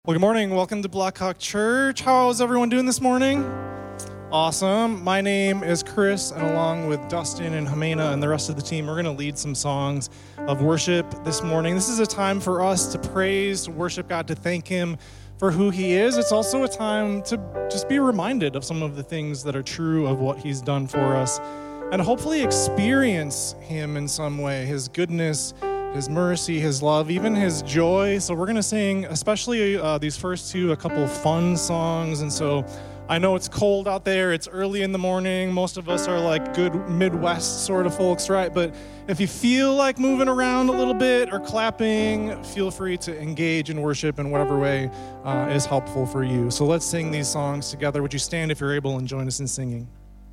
Well, good morning. Welcome to Blackhawk Church. How's everyone doing this morning? Awesome. My name is Chris, and along with Dustin and Jimena and the rest of the team, we're going to lead some songs of worship this morning. This is a time for us to praise, to worship God, to thank Him for who He is. It's also a time to just be reminded of some of the things that are true of what He's done for us, and hopefully experience Him in some way, His goodness, His mercy, His love, even His joy. So we're going to sing, especially these first two, a couple fun songs. And so I know it's cold out there. It's early in the morning. Most of us are like good Midwest sort of folks, right? But if you feel like moving around a little bit or clapping, feel free to engage in worship in whatever way is helpful for you. So let's sing these songs together. Would you stand if you're able and join us in singing?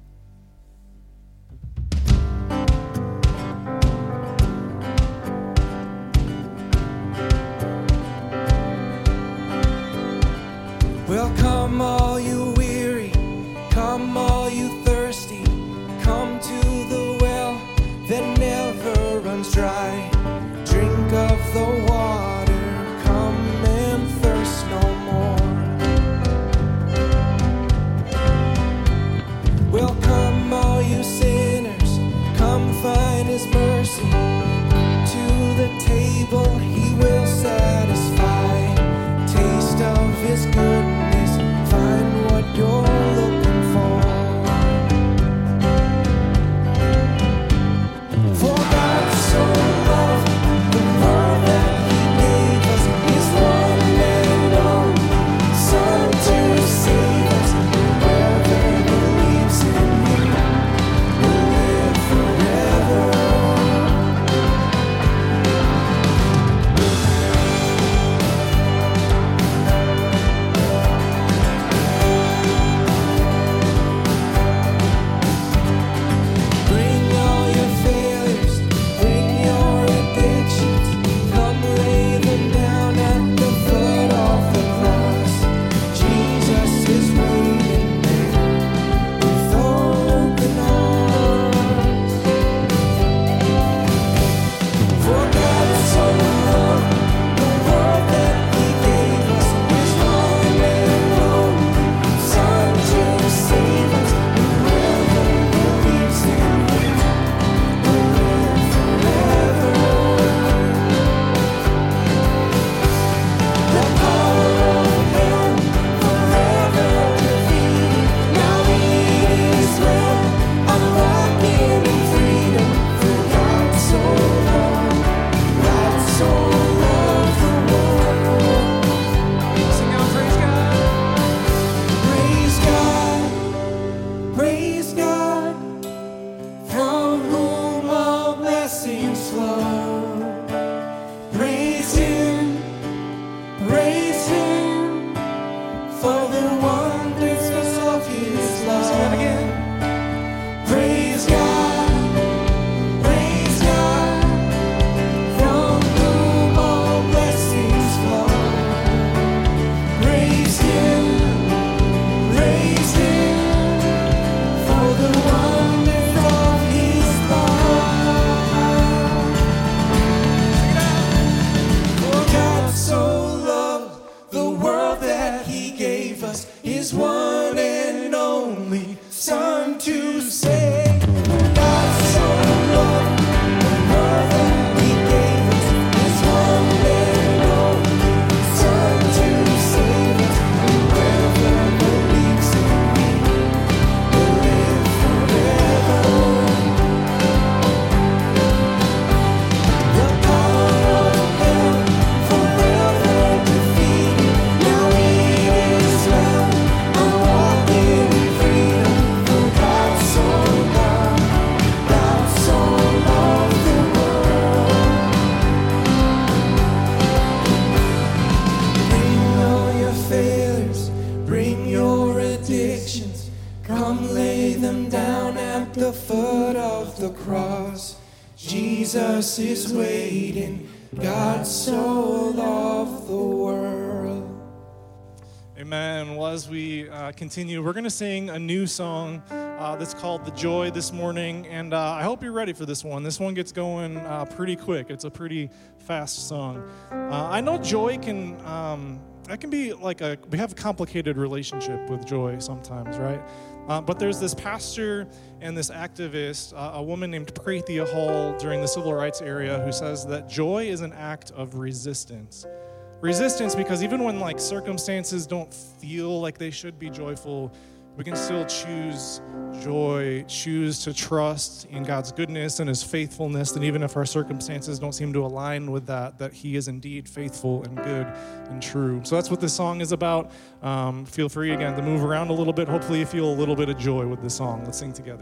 Well, come all you weary, come all you thirsty, come to the well that never runs dry. Drink of the water, come and thirst no more. Well, come all you sinners, come find His mercy. To the table He will satisfy. Taste of His goodness, find what you're looking for. For God so loved the world that He gave us His one and only Son to save us. Whoever believes in Him will live forever. Jesus is waiting. God so loved the world. Amen. Well, as we continue, we're going to sing a new song that's called The Joy this morning, and I hope you're ready for this one. This one gets going pretty quick. It's a pretty fast song. I know joy can that can be like we have a complicated relationship with joy sometimes, right? But there's this pastor and this activist, a woman named Prathia Hall during the civil rights era, who says that joy is an act of resistance. Resistance because even when like circumstances don't feel like they should be joyful, we can still choose joy, choose to trust in God's goodness and his faithfulness. And even if our circumstances don't seem to align with that he is indeed faithful and good and true. So that's what this song is about. Feel free again to move around a little bit. Hopefully you feel a little bit of joy with this song. Let's sing together.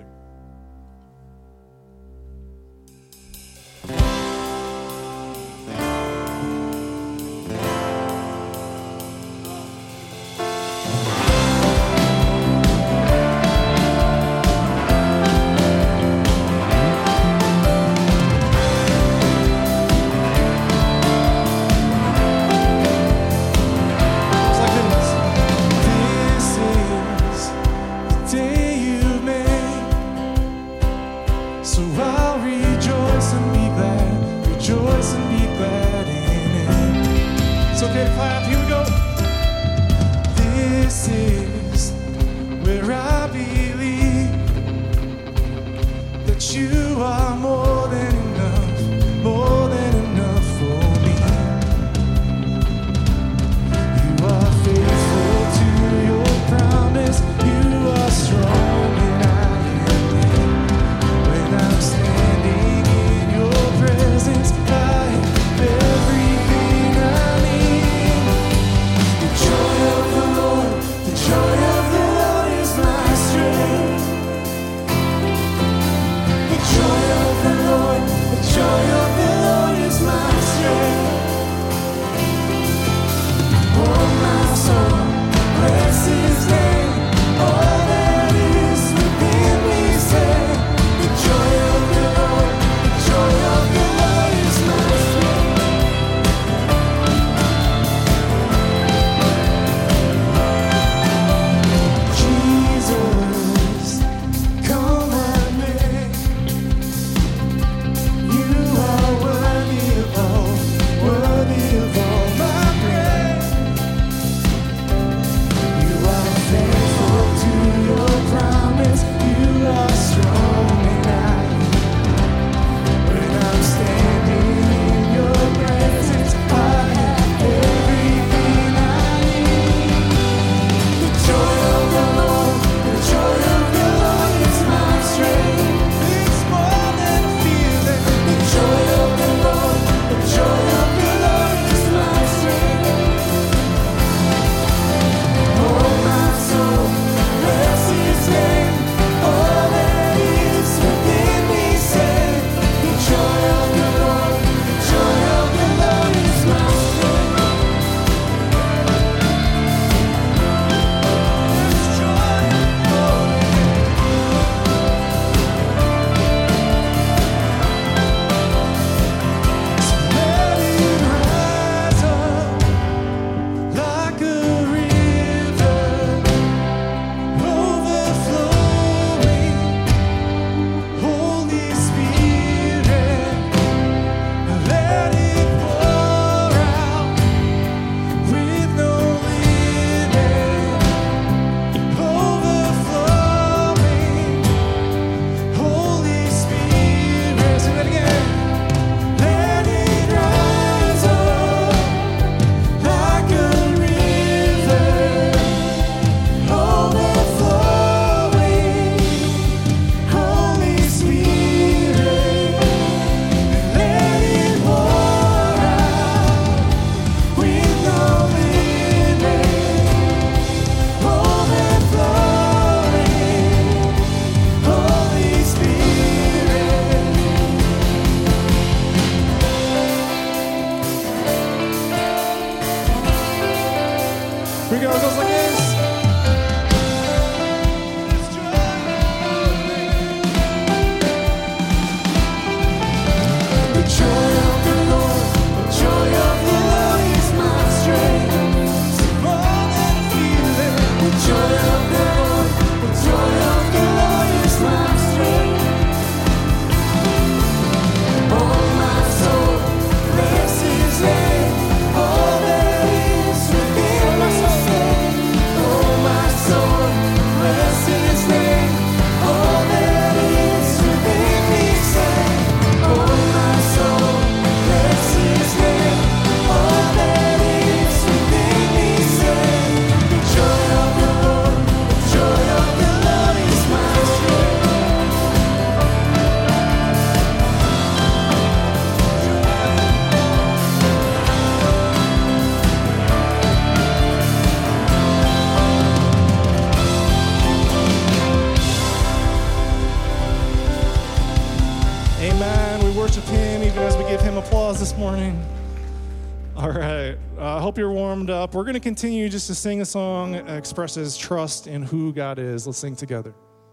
this morning? All right. I hope you're warmed up. We're going to continue just to sing a song that expresses trust in who God is. Let's sing together.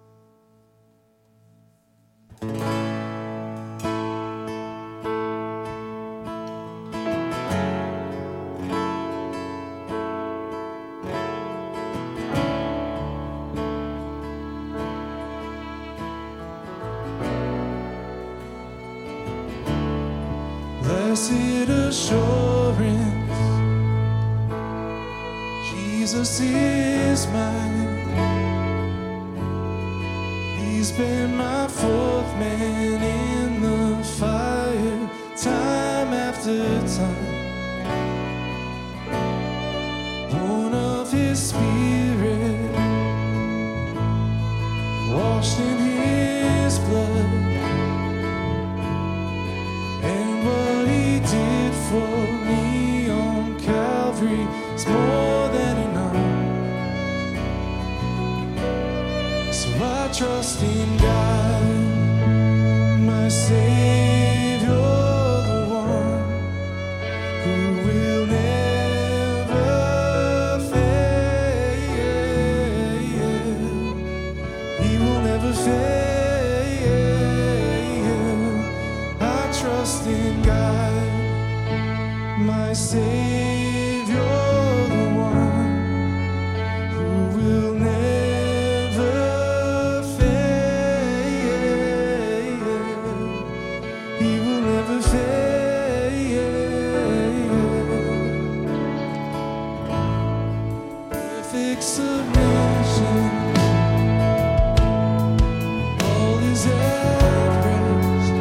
Blessed assurance, Jesus is mine. He's been my fourth man in the fire, time after time. Born of His Spirit, washed in His blood. For me on Calvary is more than enough. So I trust in God, my Savior, the one who will never fail. He will never fail. I trust in God, my Savior, the one who will never fail. He will never fail. Perfect submission, all is at rest.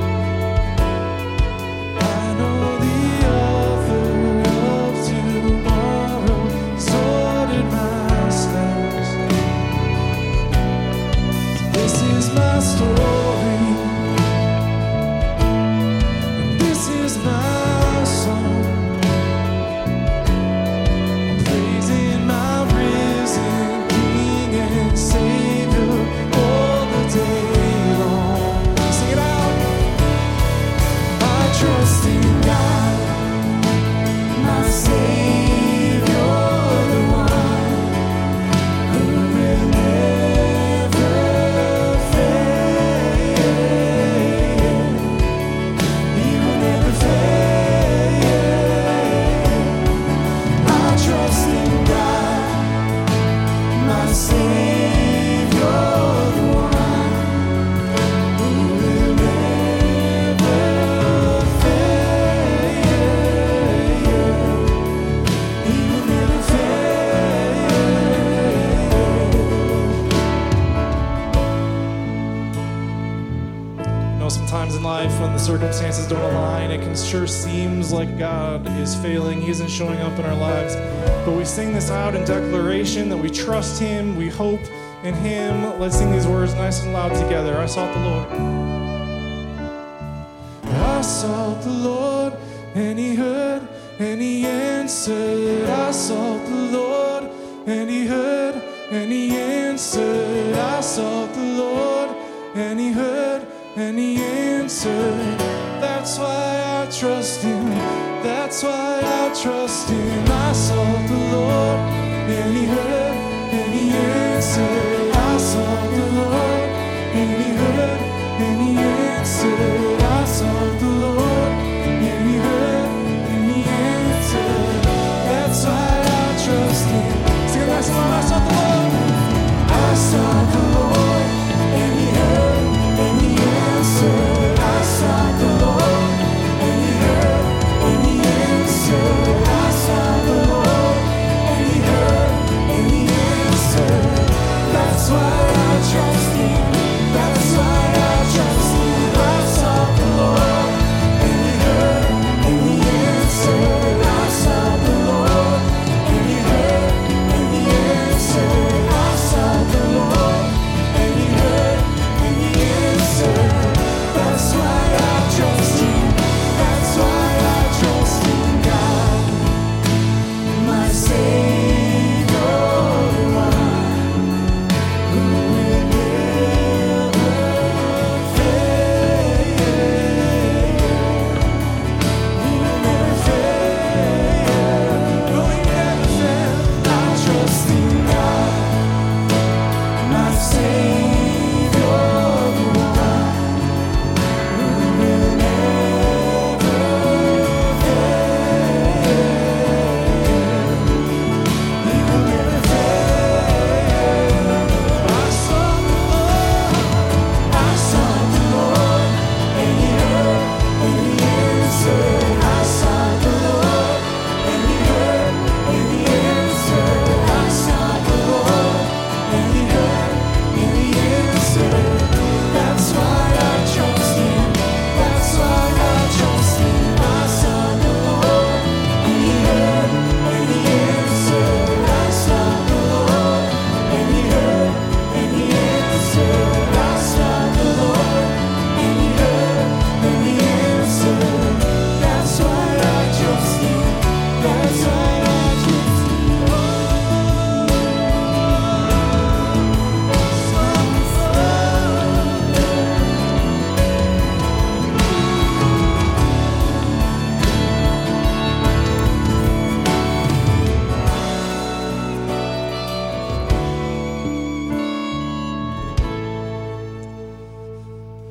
I know the my story, and this is my song. I'm praising my risen King and Savior all the day long. Sing it out. I trust in God, my Savior, the one who will never sometimes in life when the circumstances don't align, it can sure seems like God is failing. He isn't showing up in our lives. But we sing this out in declaration that we trust Him, we hope in Him. Let's sing these words nice and loud together. I sought the Lord. I sought the Lord, and He heard, and He answered. I sought the Lord, and He heard, and He answered. I sought the Lord, and He heard, and He answered. That's why I trust Him. That's why I trust Him. I sought the Lord, and He heard, and He answered. I sought the Lord, and He heard, and He answered. I sought the Lord, and He heard, and He answered. That's why I trust Him. Sing it last time. I sought the Lord. I sought the Lord, and He heard, and He answered. I sought the Lord, and He heard, and He answered. I sought the Lord,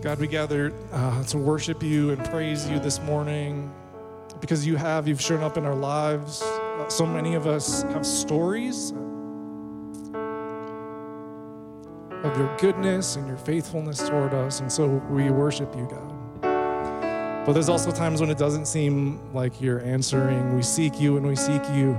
God, we gather to worship you and praise you this morning because you've shown up in our lives. So many of us have stories of your goodness and your faithfulness toward us, and so we worship you, God. But there's also times when it doesn't seem like you're answering. We seek you and we seek you,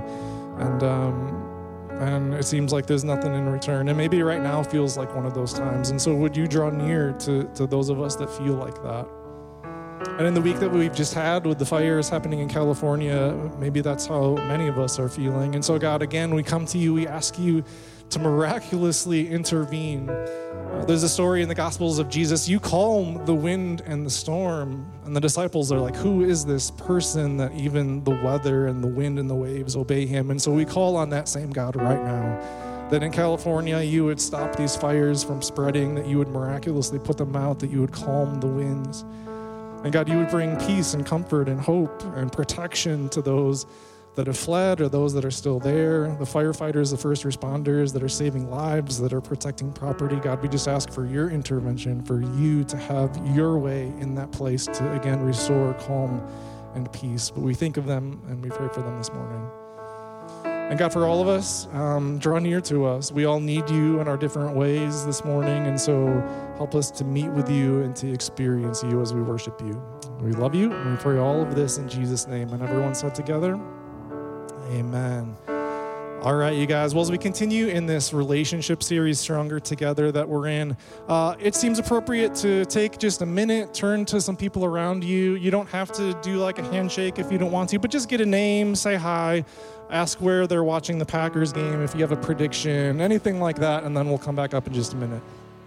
and it seems like there's nothing in return. And maybe right now feels like one of those times. And so would you draw near to those of us that feel like that? And in the week that we've just had with the fires happening in California, maybe that's how many of us are feeling. And so God, again, we come to you, we ask you to miraculously intervene. There's a story in the Gospels of Jesus. You calm the wind and the storm, and the disciples are like, who is this person that even the weather and the wind and the waves obey him? And so we call on that same God right now, that in California you would stop these fires from spreading, that you would miraculously put them out, that you would calm the winds. And God, you would bring peace and comfort and hope and protection to those that have fled or those that are still there, the firefighters, the first responders that are saving lives, that are protecting property. God, we just ask for your intervention, for you to have your way in that place to, again, restore calm and peace. But we think of them and we pray for them this morning. And God, for all of us, draw near to us. We all need you in our different ways this morning, and so help us to meet with you and to experience you as we worship you. We love you, and we pray all of this in Jesus' name. And everyone said together, amen. All right, you guys. Well, as we continue in this relationship series, Stronger Together, that we're in, it seems appropriate to take just a minute, turn to some people around you. You don't have to do like a handshake if you don't want to, but just get a name, say hi, ask where they're watching the Packers game, if you have a prediction, anything like that, and then we'll come back up in just a minute.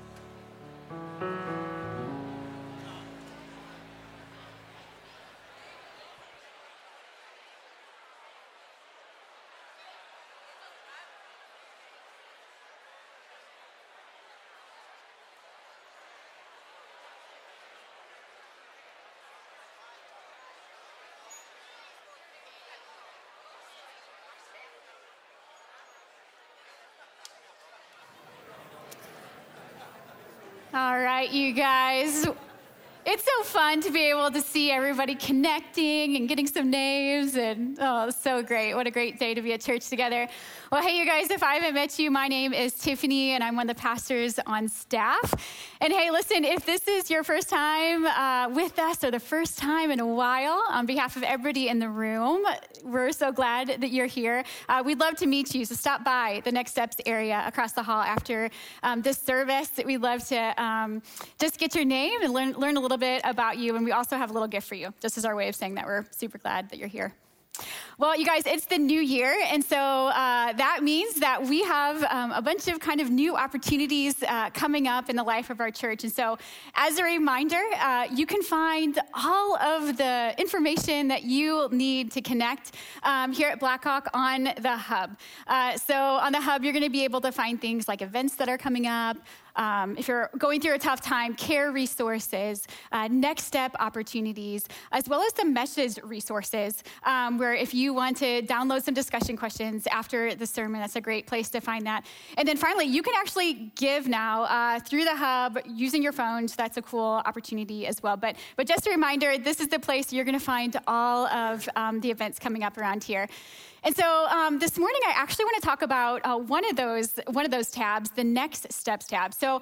All right, you guys. It's so fun to be able to see everybody connecting and getting some names, and so great. What a great day to be at church together. Well, hey, you guys, if I haven't met you, my name is Tiffany, and I'm one of the pastors on staff. And hey, listen, if this is your first time with us or the first time in a while, on behalf of everybody in the room, we're so glad that you're here. We'd love to meet you, so stop by the Next Steps area across the hall after this service. We'd love to just get your name and learn a little bit about you, and we also have a little gift for you, just as our way of saying that we're super glad that you're here. Well, you guys, it's the new year, and so that means that we have a bunch of kind of new opportunities coming up in the life of our church. And so as a reminder, you can find all of the information that you need to connect here at Blackhawk on the Hub. So on the Hub, you're going to be able to find things like events that are coming up, if you're going through a tough time, care resources, next step opportunities, as well as some message resources, where if you want to download some discussion questions after the sermon, that's a great place to find that. And then finally, you can actually give now through the Hub using your phone, so that's a cool opportunity as well. But just a reminder, this is the place you're going to find all of the events coming up around here. And so this morning, I actually want to talk about one of those tabs, the Next Steps tab. So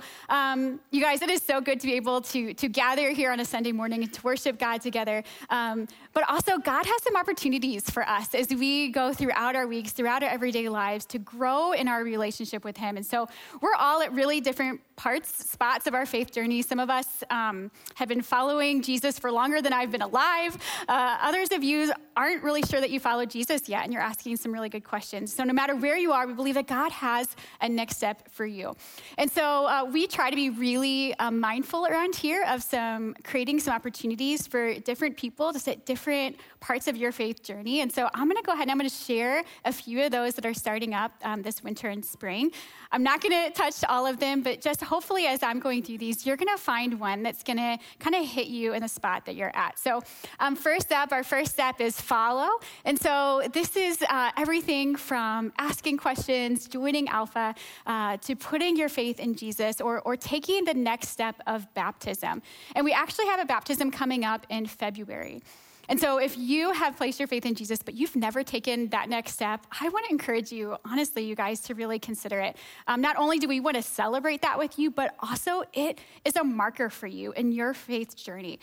you guys, it is so good to be able to gather here on a Sunday morning and to worship God together. But also, God has some opportunities for us as we go throughout our weeks, throughout our everyday lives, to grow in our relationship with Him. And so we're all at really different spots of our faith journey. Some of us have been following Jesus for longer than I've been alive. Others of you aren't really sure that you follow Jesus yet, and you're asking some really good questions. So no matter where you are, we believe that God has a next step for you. And so we try to be really mindful around here of creating some opportunities for different people just at different parts of your faith journey. And so I'm going to go ahead and I'm going to share a few of those that are starting up this winter and spring. I'm not going to touch all of them, but just hopefully as I'm going through these, you're going to find one that's going to kind of hit you in the spot that you're at. So first up, our first step is follow. And so this is everything from asking questions, joining Alpha, to putting your faith in Jesus or taking the next step of baptism. And we actually have a baptism coming up in February. And so if you have placed your faith in Jesus, but you've never taken that next step, I want to encourage you, honestly, you guys, to really consider it. Not only do we want to celebrate that with you, but also it is a marker for you in your faith journey.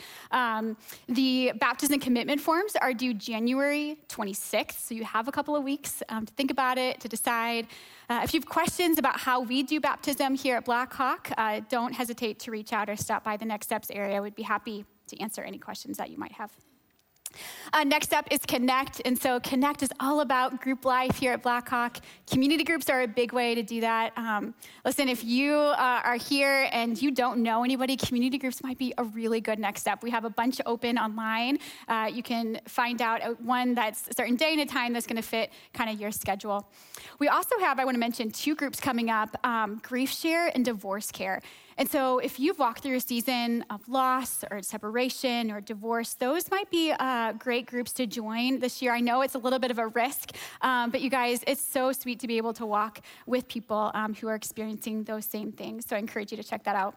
The baptism commitment forms are due January 26th, so you have a couple of weeks to think about it, to decide. If you have questions about how we do baptism here at Blackhawk, don't hesitate to reach out or stop by the Next Steps area. We'd be happy to answer any questions that you might have. Next up is Connect. And so Connect is all about group life here at Blackhawk. Community groups are a big way to do that. Listen, if you are here and you don't know anybody, community groups might be a really good next step. We have a bunch open online. You can find out one that's a certain day and a time that's going to fit kind of your schedule. We also have, I want to mention, 2 groups coming up, Grief Share and Divorce Care. And so if you've walked through a season of loss or separation or divorce, those might be great groups to join this year. I know it's a little bit of a risk, but you guys, it's so sweet to be able to walk with people who are experiencing those same things. So I encourage you to check that out.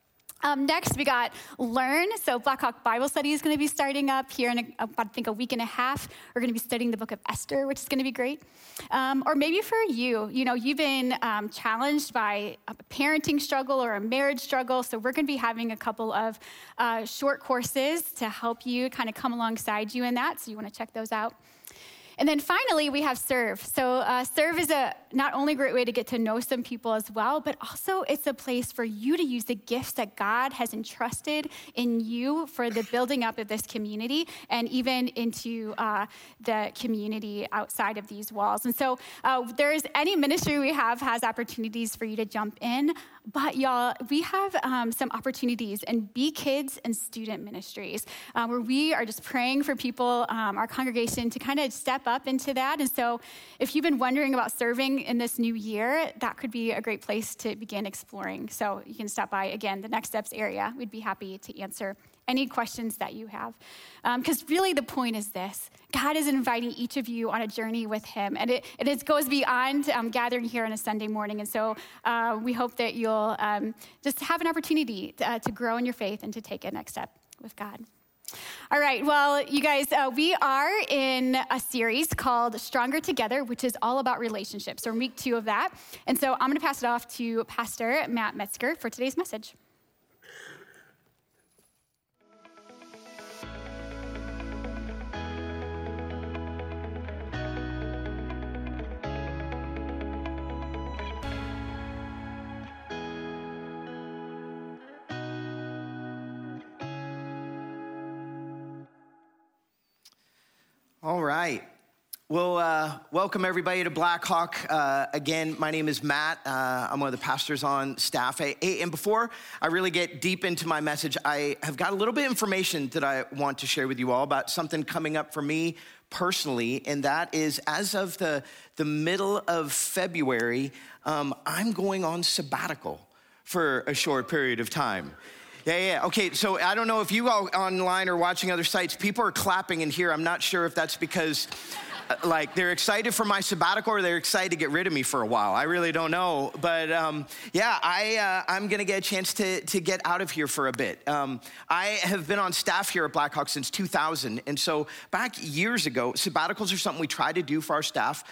Next, we got Learn. So Blackhawk Bible Study is going to be starting up here in about, I think, a week and a half. We're going to be studying the book of Esther, which is going to be great. Or maybe for you, you've been challenged by a parenting struggle or a marriage struggle. So we're going to be having a couple of short courses to help you kind of come alongside you in that. So you want to check those out. And then finally, we have Serve. So Serve is a not only great way to get to know some people as well, but also it's a place for you to use the gifts that God has entrusted in you for the building up of this community and even into the community outside of these walls. And so there's any ministry we have has opportunities for you to jump in. But y'all, we have some opportunities in Be Kids and student ministries where we are just praying for people, our congregation, to kind of step up into that. And so if you've been wondering about serving in this new year, that could be a great place to begin exploring. So you can stop by, again, the Next Steps area. We'd be happy to answer any questions that you have. Because really the point is this: God is inviting each of you on a journey with him. And it goes beyond gathering here on a Sunday morning. And so we hope that you'll just have an opportunity to grow in your faith and to take a next step with God. All right, well, you guys, we are in a series called Stronger Together, which is all about relationships. So we're in week 2 of that. And so I'm going to pass it off to Pastor Matt Metzger for today's message. All right. Well, welcome everybody to Blackhawk. Again, my name is Matt. I'm one of the pastors on staff. And before I really get deep into my message, I have got a little bit of information that I want to share with you all about something coming up for me personally, and that is as of the middle of February, I'm going on sabbatical for a short period of time. Yeah. Okay, so I don't know if you all online or watching other sites, people are clapping in here. I'm not sure if that's because they're excited for my sabbatical or they're excited to get rid of me for a while. I really don't know. But I'm going to get a chance to get out of here for a bit. I have been on staff here at Blackhawk since 2000. And so back years ago, sabbaticals are something we try to do for our staff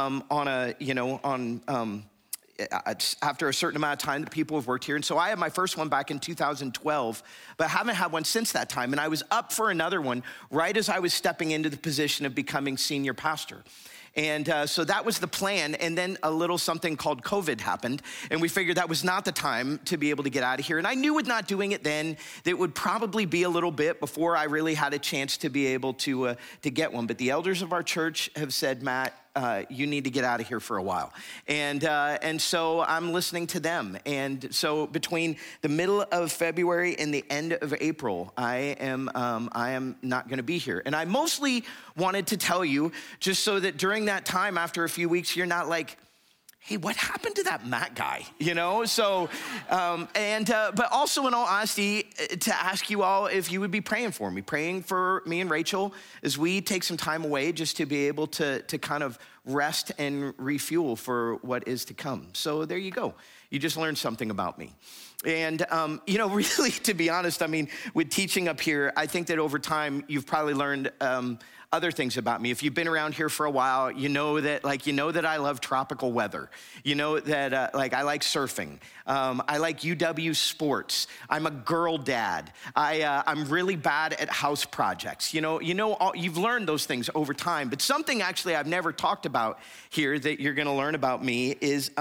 after a certain amount of time that people have worked here. And so I had my first one back in 2012, but haven't had one since that time. And I was up for another one right as I was stepping into the position of becoming senior pastor. And so that was the plan. And then a little something called COVID happened. And we figured that was not the time to be able to get out of here. And I knew with not doing it then, that it would probably be a little bit before I really had a chance to be able to get one. But the elders of our church have said, Matt, you need to get out of here for a while. And so I'm listening to them. And so between the middle of February and the end of April, I am not going to be here. And I mostly wanted to tell you just so that during that time, after a few weeks, you're not like, hey, what happened to that Matt guy? So, but also in all honesty, to ask you all if you would be praying for me and Rachel as we take some time away just to be able to kind of rest and refuel for what is to come. So there you go. You just learned something about me. And, really, to be honest, with teaching up here, I think that over time, you've probably learned other things about me. If you've been around here for a while, you know that I love tropical weather. You know that, I like surfing. I like UW sports. I'm a girl dad. I'm really bad at house projects. You've learned those things over time. But something actually I've never talked about here that you're going to learn about me is,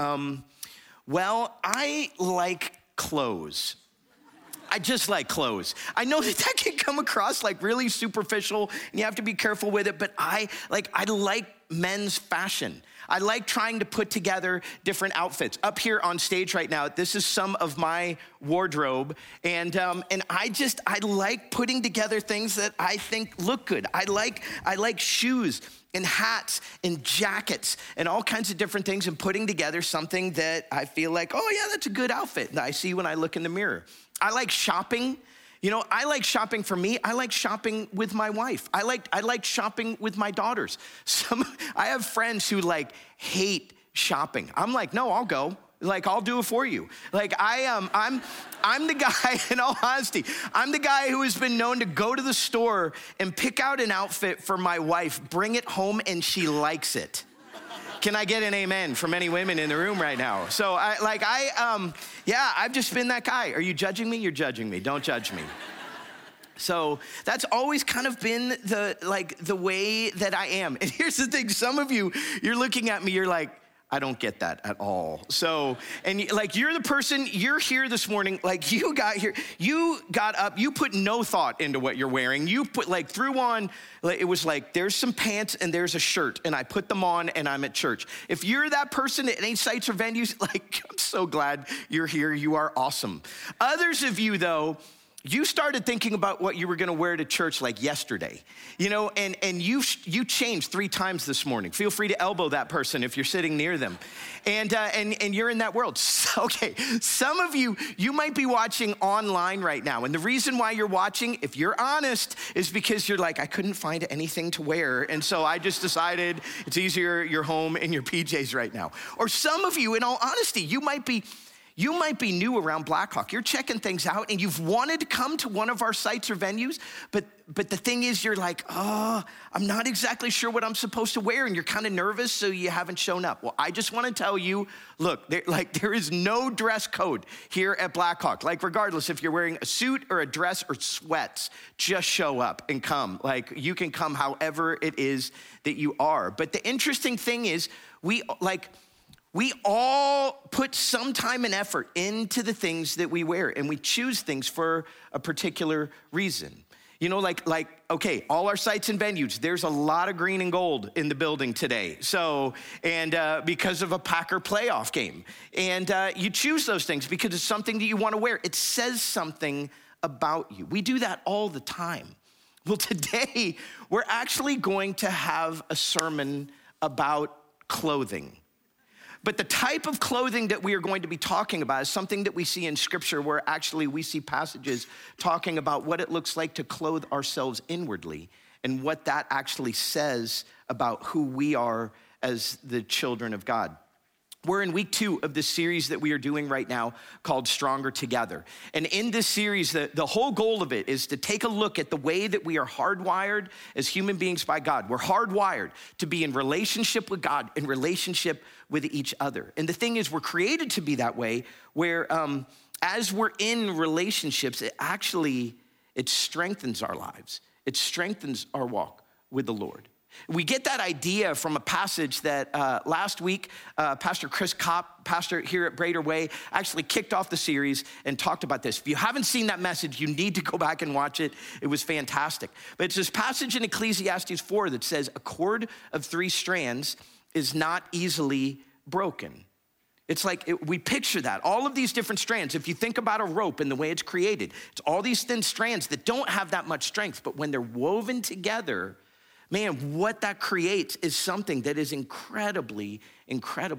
I like clothes. I just like clothes. I know that can come across like really superficial and you have to be careful with it, but I like men's fashion. I like trying to put together different outfits. Up here on stage right now, this is some of my wardrobe, and I like putting together things that I think look good. I like shoes and hats and jackets and all kinds of different things and putting together something that I feel like, oh yeah, that's a good outfit that I see when I look in the mirror. I like shopping. I like shopping for me. I like shopping with my wife. I like shopping with my daughters. I have friends who hate shopping. I'm like, no, I'll go. I'll do it for you. I'm the guy, in all honesty, I'm the guy who has been known to go to the store and pick out an outfit for my wife, bring it home, and she likes it. Can I get an amen from any women in the room right now? So I've just been that guy. Are you judging me? You're judging me. Don't judge me. So that's always kind of been the way that I am. And here's the thing. Some of you, you're looking at me, you're like, I don't get that at all. So, and you're the person, you're here this morning, you got here, you got up, you put no thought into what you're wearing. You put threw on, it was there's some pants and there's a shirt and I put them on and I'm at church. If you're that person at any sites or venues, I'm so glad you're here. You are awesome. Others of you though, you started thinking about what you were gonna wear to church yesterday, and you changed 3 times this morning. Feel free to elbow that person if you're sitting near them. And you're in that world. So, okay, some of you might be watching online right now. And the reason why you're watching, if you're honest, is because you're I couldn't find anything to wear. And so I just decided it's easier you're home in your PJs right now. Or some of you, in all honesty, you might be new around Blackhawk. You're checking things out and you've wanted to come to one of our sites or venues, but the thing is you're I'm not exactly sure what I'm supposed to wear and you're kind of nervous, so you haven't shown up. Well, I just want to tell you, look, there is no dress code here at Blackhawk. Regardless if you're wearing a suit or a dress or sweats, just show up and come. You can come however it is that you are. But the interesting thing is we all put some time and effort into the things that we wear, and we choose things for a particular reason. Okay, all our sites and venues, there's a lot of green and gold in the building today. So, because of a Packer playoff game. And you choose those things because it's something that you want to wear. It says something about you. We do that all the time. Well, today, we're actually going to have a sermon about clothing. But the type of clothing that we are going to be talking about is something that we see in Scripture where actually we see passages talking about what it looks like to clothe ourselves inwardly and what that actually says about who we are as the children of God. We're in week 2 of this series that we are doing right now called Stronger Together. And in this series, the whole goal of it is to take a look at the way that we are hardwired as human beings by God. We're hardwired to be in relationship with God, in relationship with each other. And the thing is, we're created to be that way where as we're in relationships, it strengthens our lives. It strengthens our walk with the Lord. We get that idea from a passage that last week, Pastor Chris Kopp, pastor here at Brader Way, actually kicked off the series and talked about this. If you haven't seen that message, you need to go back and watch it. It was fantastic. But it's this passage in Ecclesiastes 4 that says, a cord of 3 strands is not easily broken. It's we picture that. All of these different strands, if you think about a rope and the way it's created, it's all these thin strands that don't have that much strength, but when they're woven together, man, what that creates is something that is incredibly, incredibly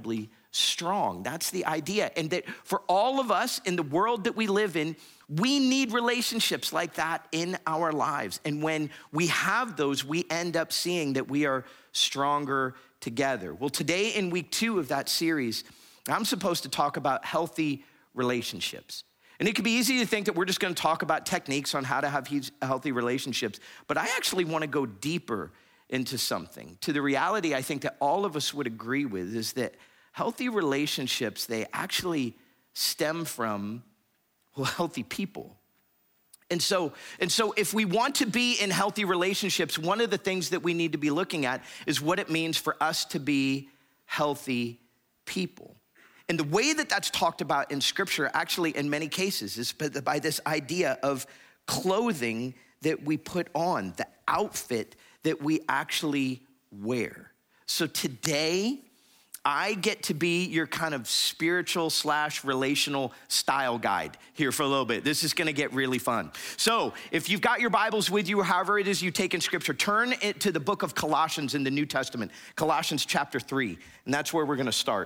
strong. That's the idea. And that for all of us in the world that we live in, we need relationships like that in our lives. And when we have those, we end up seeing that we are stronger together. Well, today in week 2 of that series, I'm supposed to talk about healthy relationships. And it could be easy to think that we're just going to talk about techniques on how to have healthy relationships. But I actually want to go deeper into something. To the reality I think that all of us would agree with is that healthy relationships, they actually stem from, well, healthy people. And so if we want to be in healthy relationships, one of the things that we need to be looking at is what it means for us to be healthy people. And the way that that's talked about in Scripture, actually in many cases, is by this idea of clothing that we put on, the outfit that we actually wear. So today, I get to be your kind of spiritual / relational style guide here for a little bit. This is gonna get really fun. So if you've got your Bibles with you, or however it is you take in Scripture, turn it to the book of Colossians in the New Testament, Colossians chapter 3, and that's where we're gonna start.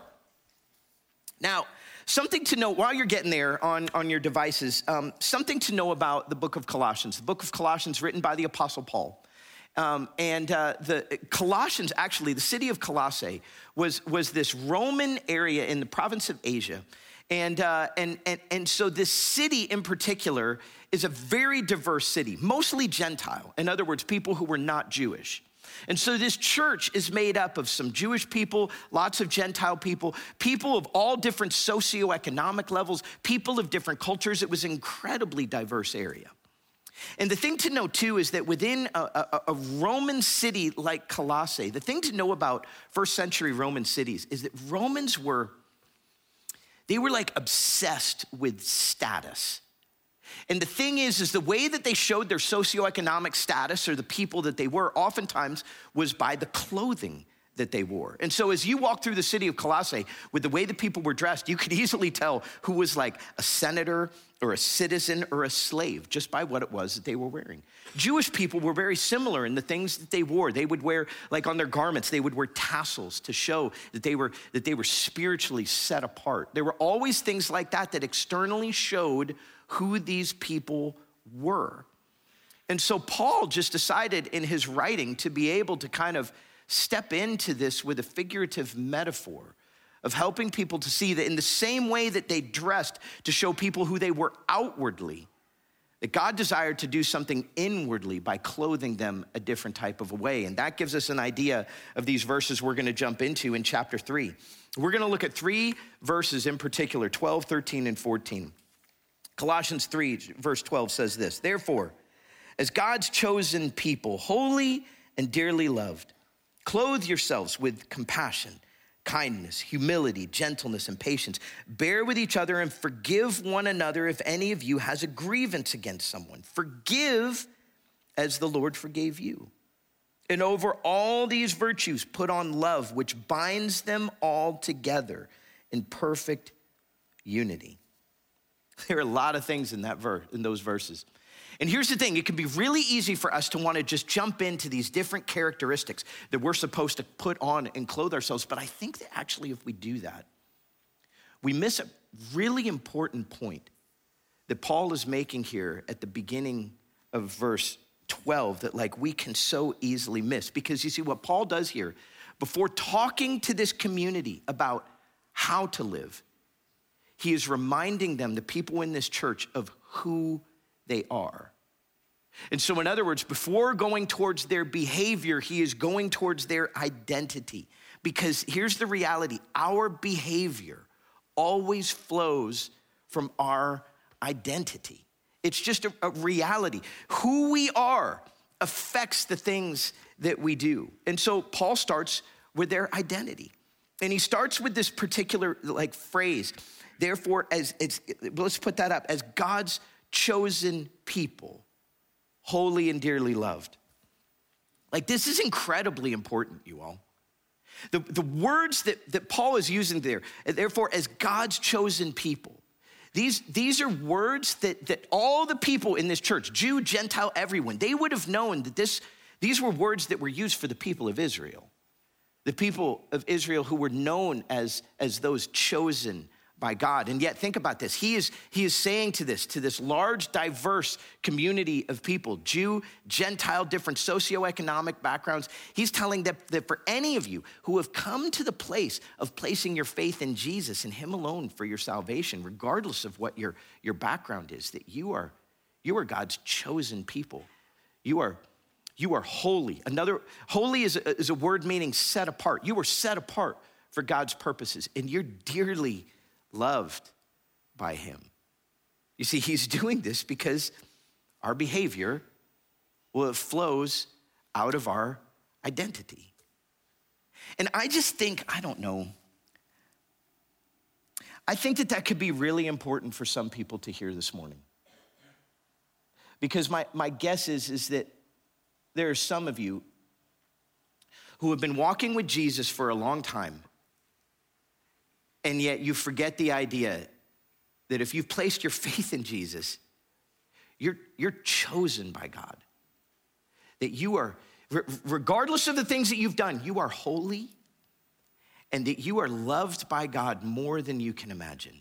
Now, something to know while you're getting there on your devices, something to know about the book of Colossians. The book of Colossians written by the Apostle Paul. The Colossians, actually, the city of Colossae was this Roman area in the province of Asia. And so this city in particular is a very diverse city, mostly Gentile. In other words, people who were not Jewish. And so this church is made up of some Jewish people, lots of Gentile people, people of all different socioeconomic levels, people of different cultures. It was an incredibly diverse area. And the thing to know too is that within a Roman city like Colossae, the thing to know about first century Roman cities is that Romans were like obsessed with status. And the thing is the way that they showed their socioeconomic status or the people that they were oftentimes was by the clothing that they wore. And so as you walk through the city of Colossae with the way the people were dressed, you could easily tell who was like a senator or a citizen or a slave just by what it was that they were wearing. Jewish people were very similar in the things that they wore. They would wear, like on their garments, they would wear tassels to show that they were spiritually set apart. There were always things like that externally showed who these people were. And so Paul just decided in his writing to be able to kind of step into this with a figurative metaphor of helping people to see that in the same way that they dressed to show people who they were outwardly, that God desired to do something inwardly by clothing them a different type of a way. And that gives us an idea of these verses we're gonna jump into in chapter 3. We're gonna look at 3 verses in particular, 12, 13, and 14. Colossians 3, verse 12 says this: "Therefore, as God's chosen people, holy and dearly loved, clothe yourselves with compassion, kindness, humility, gentleness, and patience. Bear with each other and forgive one another if any of you has a grievance against someone. Forgive as the Lord forgave you. And over all these virtues, put on love, which binds them all together in perfect unity." There are a lot of things in those verses. And here's the thing, it can be really easy for us to want to just jump into these different characteristics that we're supposed to put on and clothe ourselves. But I think that actually if we do that, we miss a really important point that Paul is making here at the beginning of verse 12 that like we can so easily miss. Because you see what Paul does here, before talking to this community about how to live, he is reminding them, the people in this church, of who they are. And so in other words, before going towards their behavior, he is going towards their identity. Because here's the reality, our behavior always flows from our identity. It's just a reality. Who we are affects the things that we do. And so Paul starts with their identity. And he starts with this particular like phrase, therefore, let's put that up, as God's chosen people, holy and dearly loved. Like this is incredibly important, you all. The words that Paul is using there, therefore, as God's chosen people, these are words that all the people in this church, Jew, Gentile, everyone, they would have known that these were words that were used for the people of Israel. The people of Israel who were known as those chosen by God. And yet think about this. He is saying to this large, diverse community of people, Jew, Gentile, different socioeconomic backgrounds. He's telling that for any of you who have come to the place of placing your faith in Jesus and him alone for your salvation, regardless of what your background is, that you are God's chosen people. You are holy. Holy is a word meaning set apart. You were set apart for God's purposes, and you're dearly loved by him. You see, he's doing this because our behavior, well, it flows out of our identity. And I just think, I don't know, I think that could be really important for some people to hear this morning. Because my guess is that there are some of you who have been walking with Jesus for a long time, and yet you forget the idea that if you've placed your faith in Jesus, you're chosen by God. That you are, regardless of the things that you've done, you are holy, and that you are loved by God more than you can imagine.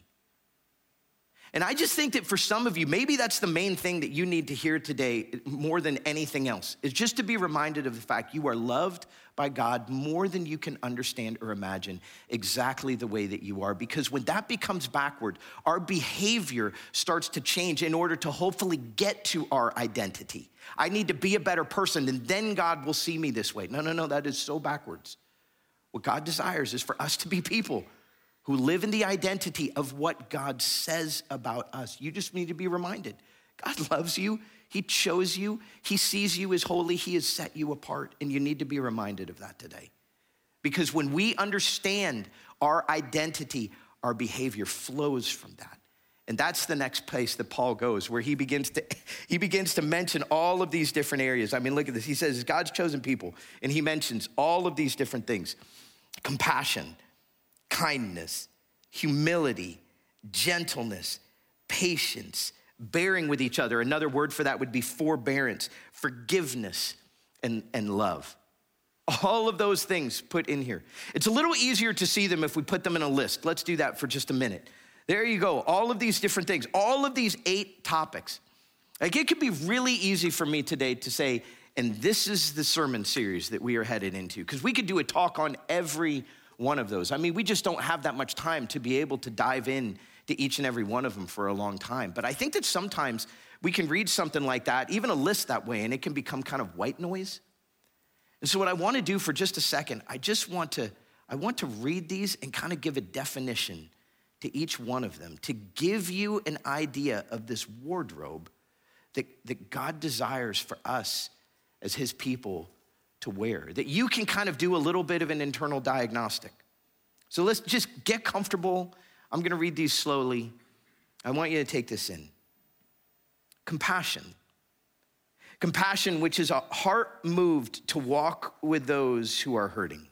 And I just think that for some of you, maybe that's the main thing that you need to hear today more than anything else, is just to be reminded of the fact you are loved by God more than you can understand or imagine, exactly the way that you are. Because when that becomes backward, our behavior starts to change in order to hopefully get to our identity. I need to be a better person, and then God will see me this way. No, that is so backwards. What God desires is for us to be people who live in the identity of what God says about us. You just need to be reminded. God loves you. He chose you. He sees you as holy. He has set you apart. And you need to be reminded of that today. Because when we understand our identity, our behavior flows from that. And that's the next place that Paul goes, where he begins to mention all of these different areas. I mean, look at this. He says, God's chosen people. And he mentions all of these different things. Compassion, kindness, humility, gentleness, patience, bearing with each other. Another word for that would be forbearance, forgiveness, and love. All of those things put in here. It's a little easier to see them if we put them in a list. Let's do that for just a minute. There you go. All of these different things, all of these 8 topics. Like, it could be really easy for me today to say, and this is the sermon series that we are headed into, because we could do a talk on every one of those. I mean, we just don't have that much time to be able to dive in to each and every one of them for a long time. But I think that sometimes we can read something like that, even a list that way, and it can become kind of white noise. And so what I want to do for just a second, I want to read these and kind of give a definition to each one of them, to give you an idea of this wardrobe that God desires for us as his people to wear, that you can kind of do a little bit of an internal diagnostic. So let's just get comfortable. I'm gonna read these slowly. I want you to take this in. Compassion. Compassion, which is a heart moved to walk with those who are hurting.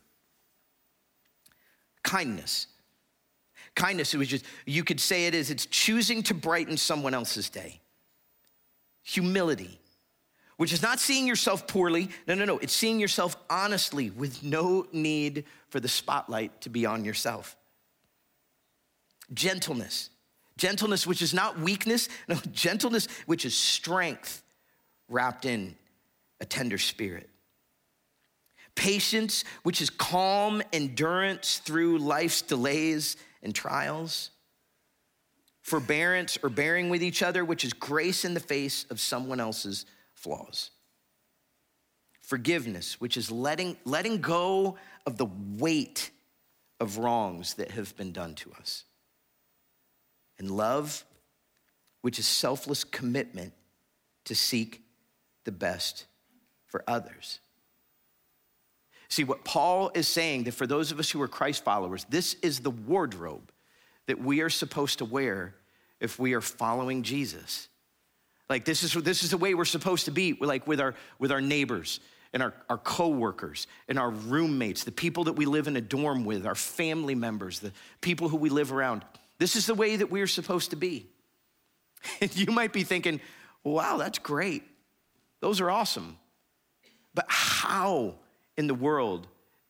Kindness. Kindness, you could say it as it's choosing to brighten someone else's day. Humility, which is not seeing yourself poorly. No. It's seeing yourself honestly with no need for the spotlight to be on yourself. Gentleness. Gentleness, which is not weakness. No, gentleness, which is strength wrapped in a tender spirit. Patience, which is calm endurance through life's delays and trials. Forbearance, or bearing with each other, which is grace in the face of someone else's flaws. Forgiveness, which is letting go of the weight of wrongs that have been done to us. And love, which is selfless commitment to seek the best for others. See, what Paul is saying, that for those of us who are Christ followers, this is the wardrobe that we are supposed to wear if we are following Jesus. Like, this is the way we're supposed to be, like with our neighbors and our coworkers and our roommates, the people that we live in a dorm with, our family members, the people who we live around. This is the way that we are supposed to be. And you might be thinking, wow, that's great. Those are awesome. But how in the world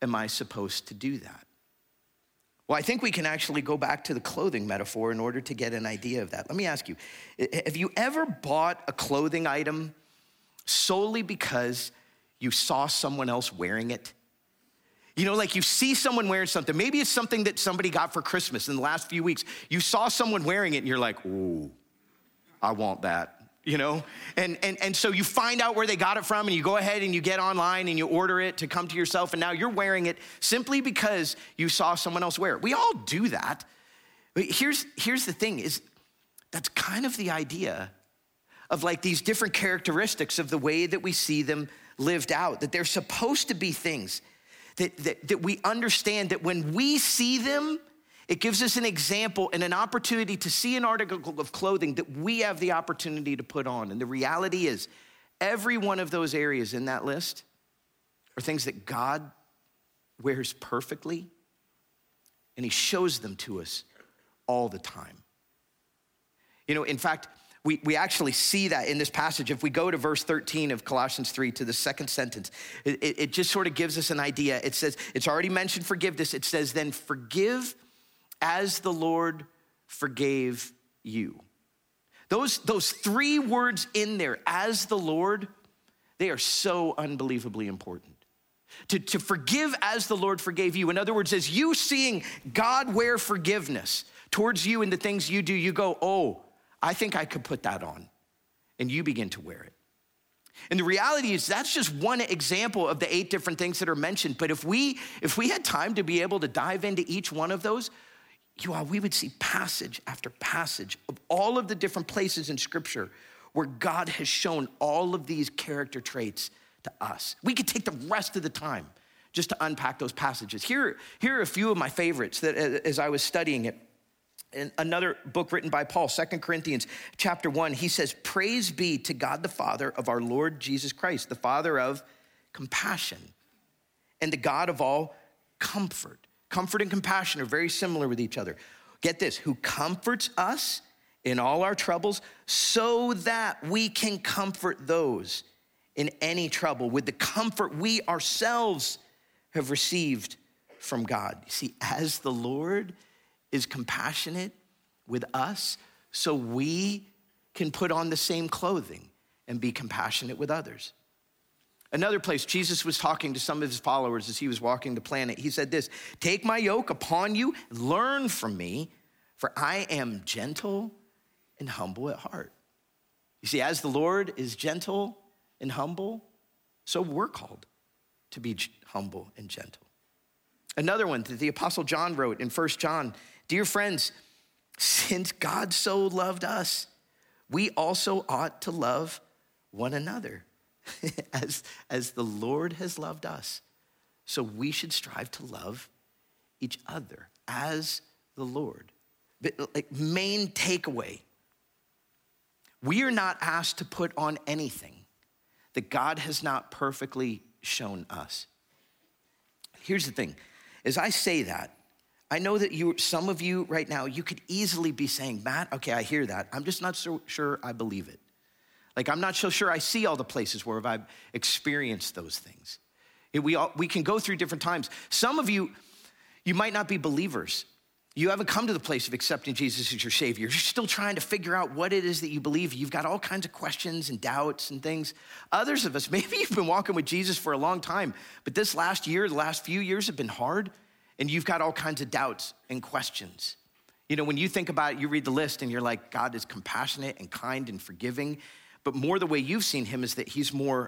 am I supposed to do that? Well, I think we can actually go back to the clothing metaphor in order to get an idea of that. Let me ask you, have you ever bought a clothing item solely because you saw someone else wearing it? You know, like you see someone wearing something. Maybe it's something that somebody got for Christmas in the last few weeks. You saw someone wearing it and you're like, ooh, I want that. You know, and so you find out where they got it from and you go ahead and you get online and you order it to come to yourself, and now you're wearing it simply because you saw someone else wear it. We all do that. But here's the thing is that's kind of the idea of like these different characteristics of the way that we see them lived out, that they're supposed to be things that we understand that when we see them, it gives us an example and an opportunity to see an article of clothing that we have the opportunity to put on. And the reality is, every one of those areas in that list are things that God wears perfectly, and he shows them to us all the time. You know, in fact, we actually see that in this passage. If we go to verse 13 of Colossians 3, to the second sentence, it just sort of gives us an idea. It says, it's already mentioned forgiveness. It says, then forgive as the Lord forgave you. Those three words in there, as the Lord, they are so unbelievably important. To forgive as the Lord forgave you. In other words, as you seeing God wear forgiveness towards you and the things you do, you go, oh, I think I could put that on. And you begin to wear it. And the reality is that's just one example of the 8 different things that are mentioned. But if we had time to be able to dive into each one of those, we would see passage after passage of all of the different places in Scripture where God has shown all of these character traits to us. We could take the rest of the time just to unpack those passages. Here are a few of my favorites that as I was studying it. In another book written by Paul, 2 Corinthians chapter 1, he says, praise be to God the Father of our Lord Jesus Christ, the Father of compassion and the God of all comfort. Comfort and compassion are very similar with each other. Get this, who comforts us in all our troubles so that we can comfort those in any trouble with the comfort we ourselves have received from God. You see, as the Lord is compassionate with us, so we can put on the same clothing and be compassionate with others. Another place, Jesus was talking to some of his followers as he was walking the planet. He said this, take my yoke upon you, learn from me, for I am gentle and humble at heart. You see, as the Lord is gentle and humble, so we're called to be humble and gentle. Another one that the Apostle John wrote in 1 John, dear friends, since God so loved us, we also ought to love one another. as the Lord has loved us, so we should strive to love each other as the Lord. But like main takeaway, we are not asked to put on anything that God has not perfectly shown us. Here's the thing, as I say that, I know that some of you right now, you could easily be saying, Matt, okay, I hear that. I'm just not so sure I believe it. Like, I'm not so sure I see all the places where I've experienced those things. We can go through different times. Some of you might not be believers. You haven't come to the place of accepting Jesus as your Savior. You're still trying to figure out what it is that you believe. You've got all kinds of questions and doubts and things. Others of us, maybe you've been walking with Jesus for a long time, but this last year, the last few years have been hard, and you've got all kinds of doubts and questions. You know, when you think about it, you read the list and you're like, God is compassionate and kind and forgiving. But more the way you've seen him is that he's more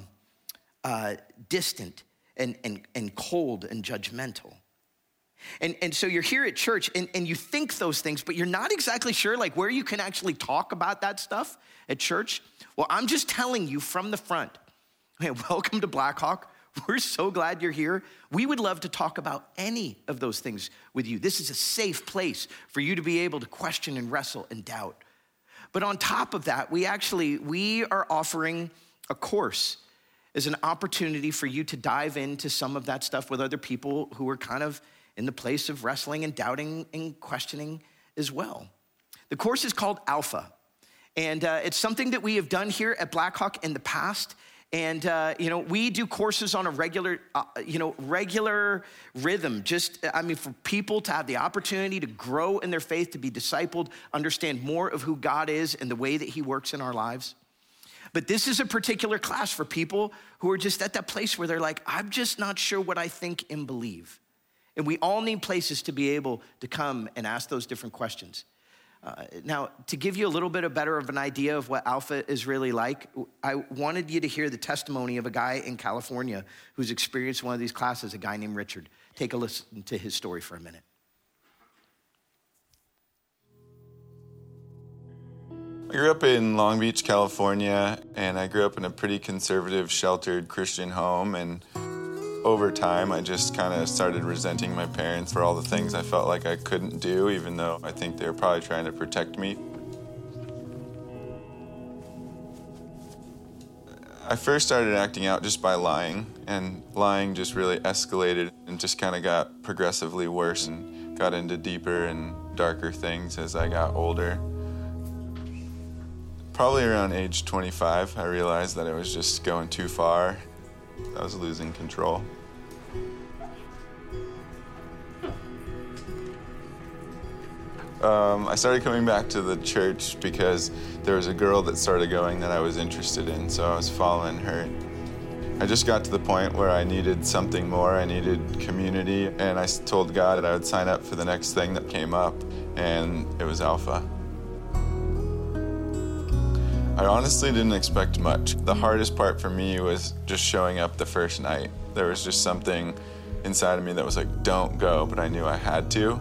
distant and cold and judgmental. And so you're here at church and you think those things, but you're not exactly sure like where you can actually talk about that stuff at church. Well, I'm just telling you from the front, hey, welcome to Blackhawk. We're so glad you're here. We would love to talk about any of those things with you. This is a safe place for you to be able to question and wrestle and doubt. But on top of that, we are offering a course as an opportunity for you to dive into some of that stuff with other people who are kind of in the place of wrestling and doubting and questioning as well. The course is called Alpha, and it's something that we have done here at Blackhawk in the past, And, we do courses on a regular rhythm. For people to have the opportunity to grow in their faith, to be discipled, understand more of who God is and the way that he works in our lives. But this is a particular class for people who are just at that place where they're like, I'm just not sure what I think and believe. And we all need places to be able to come and ask those different questions. Now, to give you a little bit better of an idea of what Alpha is really like, I wanted you to hear the testimony of a guy in California who's experienced one of these classes, a guy named Richard. Take a listen to his story for a minute. I grew up in Long Beach, California, and I grew up in a pretty conservative, sheltered Christian home. And over time, I just kind of started resenting my parents for all the things I felt like I couldn't do, even though I think they were probably trying to protect me. I first started acting out just by lying, and lying just really escalated and just kind of got progressively worse and got into deeper and darker things as I got older. Probably around age 25, I realized that it was just going too far. I was losing control. I started coming back to the church because there was a girl that started going that I was interested in, so I was following her. I just got to the point where I needed something more. I needed community, and I told God that I would sign up for the next thing that came up, and it was Alpha. I honestly didn't expect much. The hardest part for me was just showing up the first night. There was just something inside of me that was like, don't go, but I knew I had to.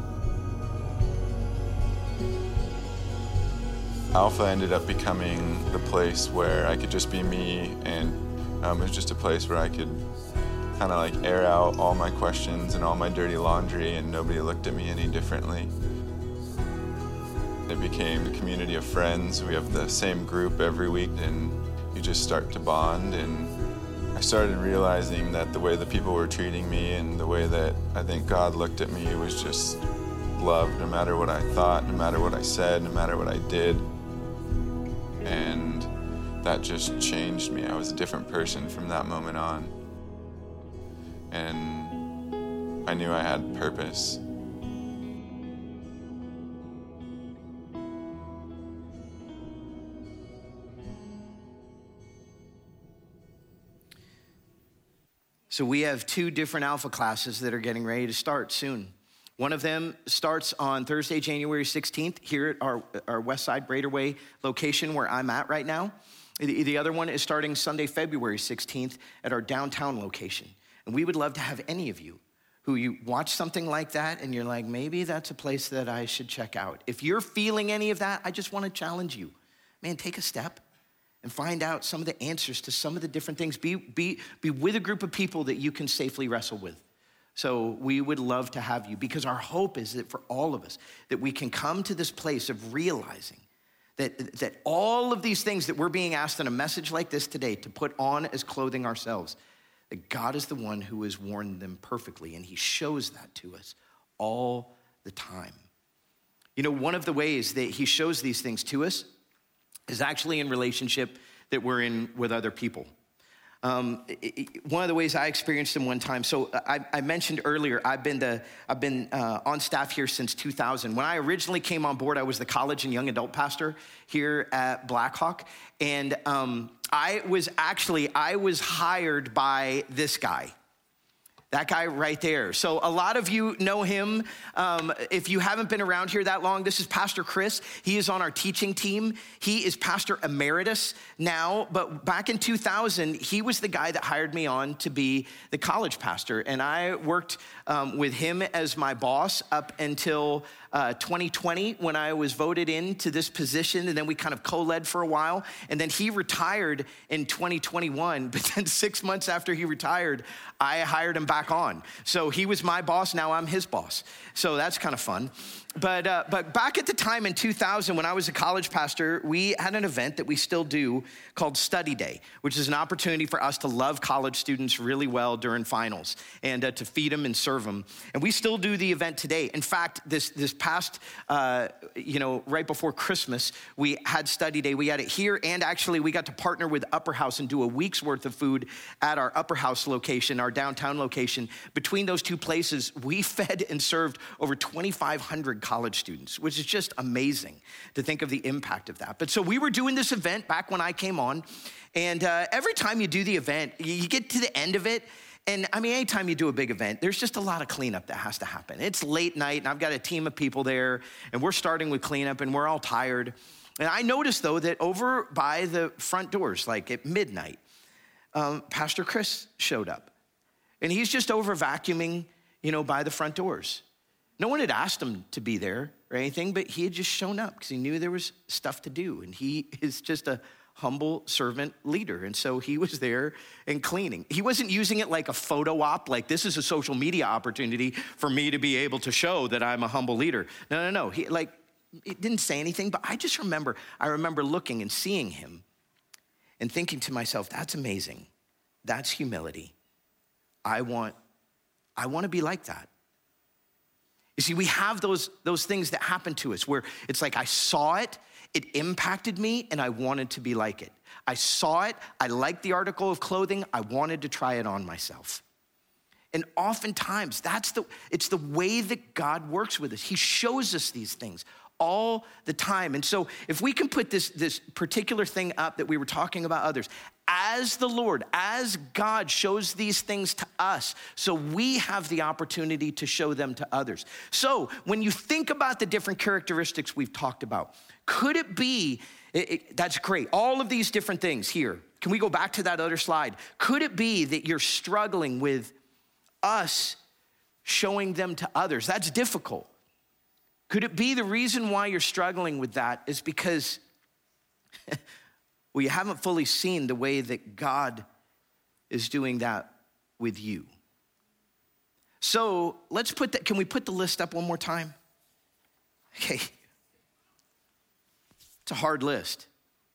Alpha ended up becoming the place where I could just be me, and it was just a place where I could kind of like air out all my questions and all my dirty laundry, and nobody looked at me any differently. It became a community of friends. We have the same group every week, and you just start to bond. And I started realizing that the way the people were treating me and the way that I think God looked at me was just love, no matter what I thought, no matter what I said, no matter what I did. And that just changed me. I was a different person from that moment on. And I knew I had purpose. So we have two different Alpha classes that are getting ready to start soon. One of them starts on Thursday, January 16th, here at our West Side Braderway location where I'm at right now. The other one is starting Sunday, February 16th at our downtown location. And we would love to have any of you who you watch something like that and you're like, maybe that's a place that I should check out. If you're feeling any of that, I just want to challenge you. Man, take a step and find out some of the answers to some of the different things. Be with a group of people that you can safely wrestle with. So we would love to have you, because our hope is that for all of us, that we can come to this place of realizing that all of these things that we're being asked in a message like this today to put on as clothing ourselves, that God is the one who has worn them perfectly, and he shows that to us all the time. You know, one of the ways that he shows these things to us is actually in relationship that we're in with other people. One of the ways I experienced them one time, so I mentioned earlier, I've been on staff here since 2000. When I originally came on board, I was the college and young adult pastor here at Blackhawk, and I was hired by this guy. That guy right there. So a lot of you know him. If you haven't been around here that long, this is Pastor Chris. He is on our teaching team. He is Pastor Emeritus now, but back in 2000, he was the guy that hired me on to be the college pastor. And I worked with him as my boss up until 2020 when I was voted into this position, and then we kind of co-led for a while. And then he retired in 2021, but then 6 months after he retired, I hired him back on. So he was my boss, now I'm his boss. So that's kind of fun. But back at the time in 2000, when I was a college pastor, we had an event that we still do called Study Day, which is an opportunity for us to love college students really well during finals and to feed them and serve them. And we still do the event today. In fact, this past, right before Christmas, we had study day. We had it here, and actually we got to partner with Upper House and do a week's worth of food at our Upper House location, our downtown location. Between those two places, we fed and served over 2,500 college students, which is just amazing to think of the impact of that. But so we were doing this event back when I came on, and every time you do the event, you get to the end of it, and I mean, anytime you do a big event, there's just a lot of cleanup that has to happen. It's late night, and I've got a team of people there, and we're starting with cleanup, and we're all tired. And I noticed, though, that over by the front doors, like at midnight, Pastor Chris showed up. And he's just over vacuuming, by the front doors. No one had asked him to be there or anything, but he had just shown up because he knew there was stuff to do. And he is just a humble servant leader. And so he was there and cleaning. He wasn't using it like a photo op, like this is a social media opportunity for me to be able to show that I'm a humble leader. No. He it didn't say anything, but I remember looking and seeing him and thinking to myself, that's amazing. That's humility. I want to be like that. You see, we have those things that happen to us where it's like I saw it, it impacted me, and I wanted to be like it. I saw it, I liked the article of clothing, I wanted to try it on myself. And oftentimes, it's the way that God works with us. He shows us these things all the time. And so if we can put this particular thing up that we were talking about others, as the Lord, as God shows these things to us, so we have the opportunity to show them to others. So when you think about the different characteristics we've talked about, could it be, that's great, all of these different things here. Can we go back to that other slide? Could it be that you're struggling with us showing them to others? That's difficult. Could it be the reason why you're struggling with that is because you haven't fully seen the way that God is doing that with you? So can we put the list up one more time? Okay. It's a hard list.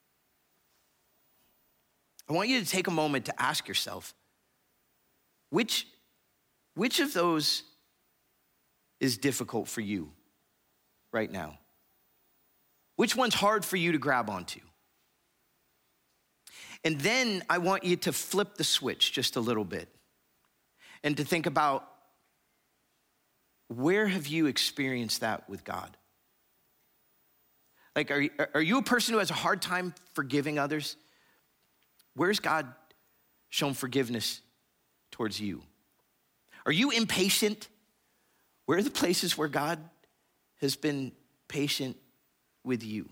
I want you to take a moment to ask yourself, which of those is difficult for you right now? Which one's hard for you to grab onto? And then I want you to flip the switch just a little bit and to think about, where have you experienced that with God? Like, are you a person who has a hard time forgiving others? Where's God shown forgiveness towards you? Are you impatient? Where are the places where God has been patient with you?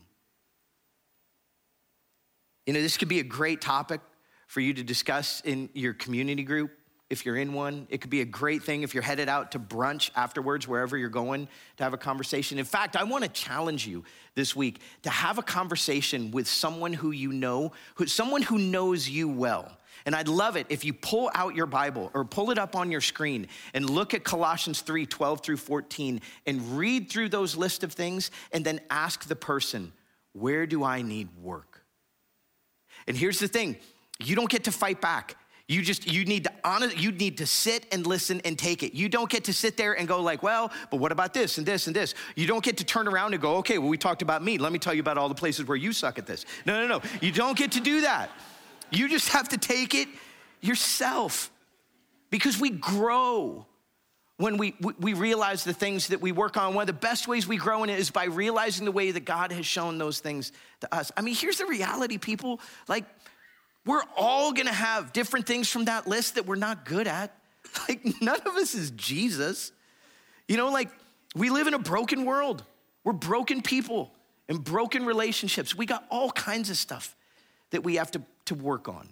This could be a great topic for you to discuss in your community group if you're in one. It could be a great thing if you're headed out to brunch afterwards, wherever you're going, to have a conversation. In fact, I want to challenge you this week to have a conversation with someone who you know, someone who knows you well. And I'd love it if you pull out your Bible or pull it up on your screen and look at Colossians 3:12 through 14 and read through those list of things and then ask the person, where do I need work? And here's the thing, you don't get to fight back. You need to sit and listen and take it. You don't get to sit there and go like, well, but what about this and this and this? You don't get to turn around and go, okay, well, we talked about me. Let me tell you about all the places where you suck at this. No. You don't get to do that. You just have to take it yourself, because we grow when we realize the things that we work on. One of the best ways we grow in it is by realizing the way that God has shown those things to us. I mean, here's the reality, people. Like, we're all gonna have different things from that list that we're not good at. Like, none of us is Jesus. We live in a broken world. We're broken people and broken relationships. We got all kinds of stuff that we have to work on.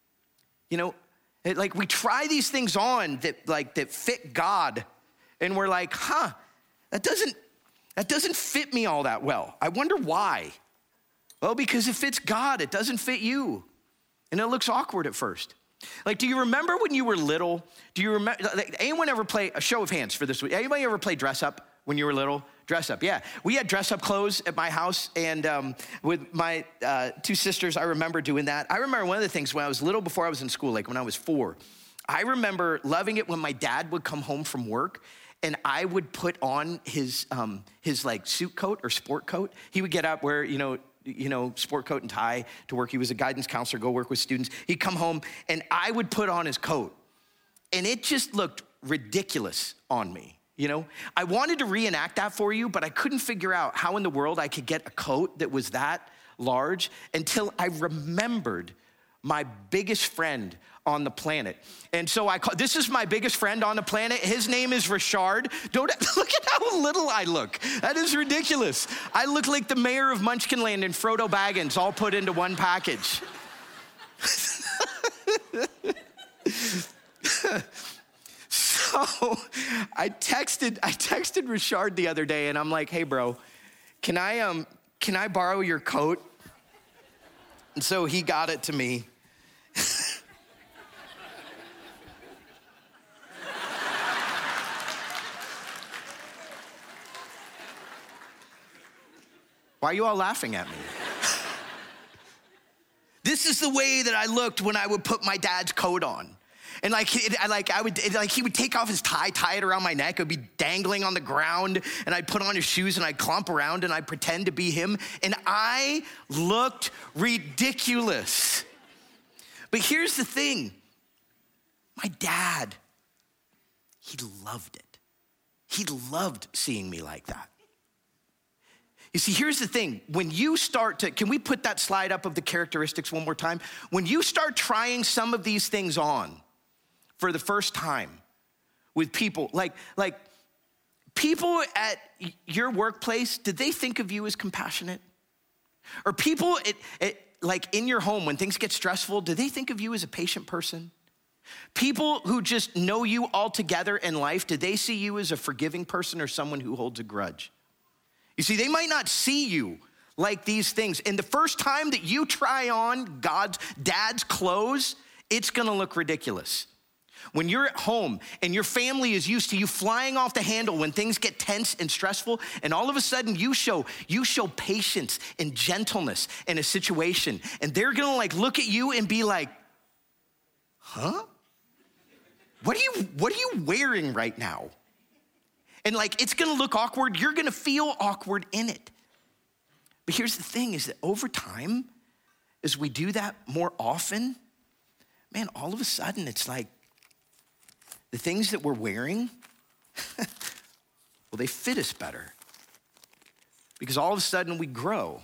We try these things on that fit God, and we're like, that doesn't fit me all that well. I wonder why. Well, because it fits God, it doesn't fit you. And it looks awkward at first. Like, do you remember when you were little? Do you remember, anyone ever play, a show of hands for this week, anybody ever play dress up when you were little? Dress up, yeah. We had dress up clothes at my house, and with my two sisters, I remember doing that. I remember one of the things when I was little, before I was in school, like when I was 4, I remember loving it when my dad would come home from work, and I would put on his like suit coat or sport coat. He would get up, wear, sport coat and tie to work. He was a guidance counselor, go work with students. He'd come home and I would put on his coat, and it just looked ridiculous on me. I wanted to reenact that for you, but I couldn't figure out how in the world I could get a coat that was that large until I remembered my biggest friend on the planet. And so this is my biggest friend on the planet. His name is Richard. Look at how little I look. That is ridiculous. I look like the mayor of Munchkinland and Frodo Baggins all put into one package. So I texted Richard the other day, and I'm like, hey bro, can I borrow your coat? And so he got it to me. Why are you all laughing at me? This is the way that I looked when I would put my dad's coat on. And he would take off his tie it around my neck. It would be dangling on the ground, and I'd put on his shoes and I'd clump around and I'd pretend to be him. And I looked ridiculous. But here's the thing. My dad, he loved it. He loved seeing me like that. You see, here's the thing. When you start to, can we put that slide up of the characteristics one more time? When you start trying some of these things on for the first time with people, like people at your workplace, did they think of you as compassionate? Or people like in your home, when things get stressful, do they think of you as a patient person? People who just know you all together in life, do they see you as a forgiving person or someone who holds a grudge? You see, they might not see you like these things. And the first time that you try on dad's clothes, it's gonna look ridiculous. When you're at home and your family is used to you flying off the handle when things get tense and stressful, and all of a sudden you show patience and gentleness in a situation, and they're gonna look at you and be like, huh? What are you wearing right now? And it's gonna look awkward. You're gonna feel awkward in it. But here's the thing is that over time, as we do that more often, man, all of a sudden it's like the things that we're wearing, well, they fit us better. Because all of a sudden we grow.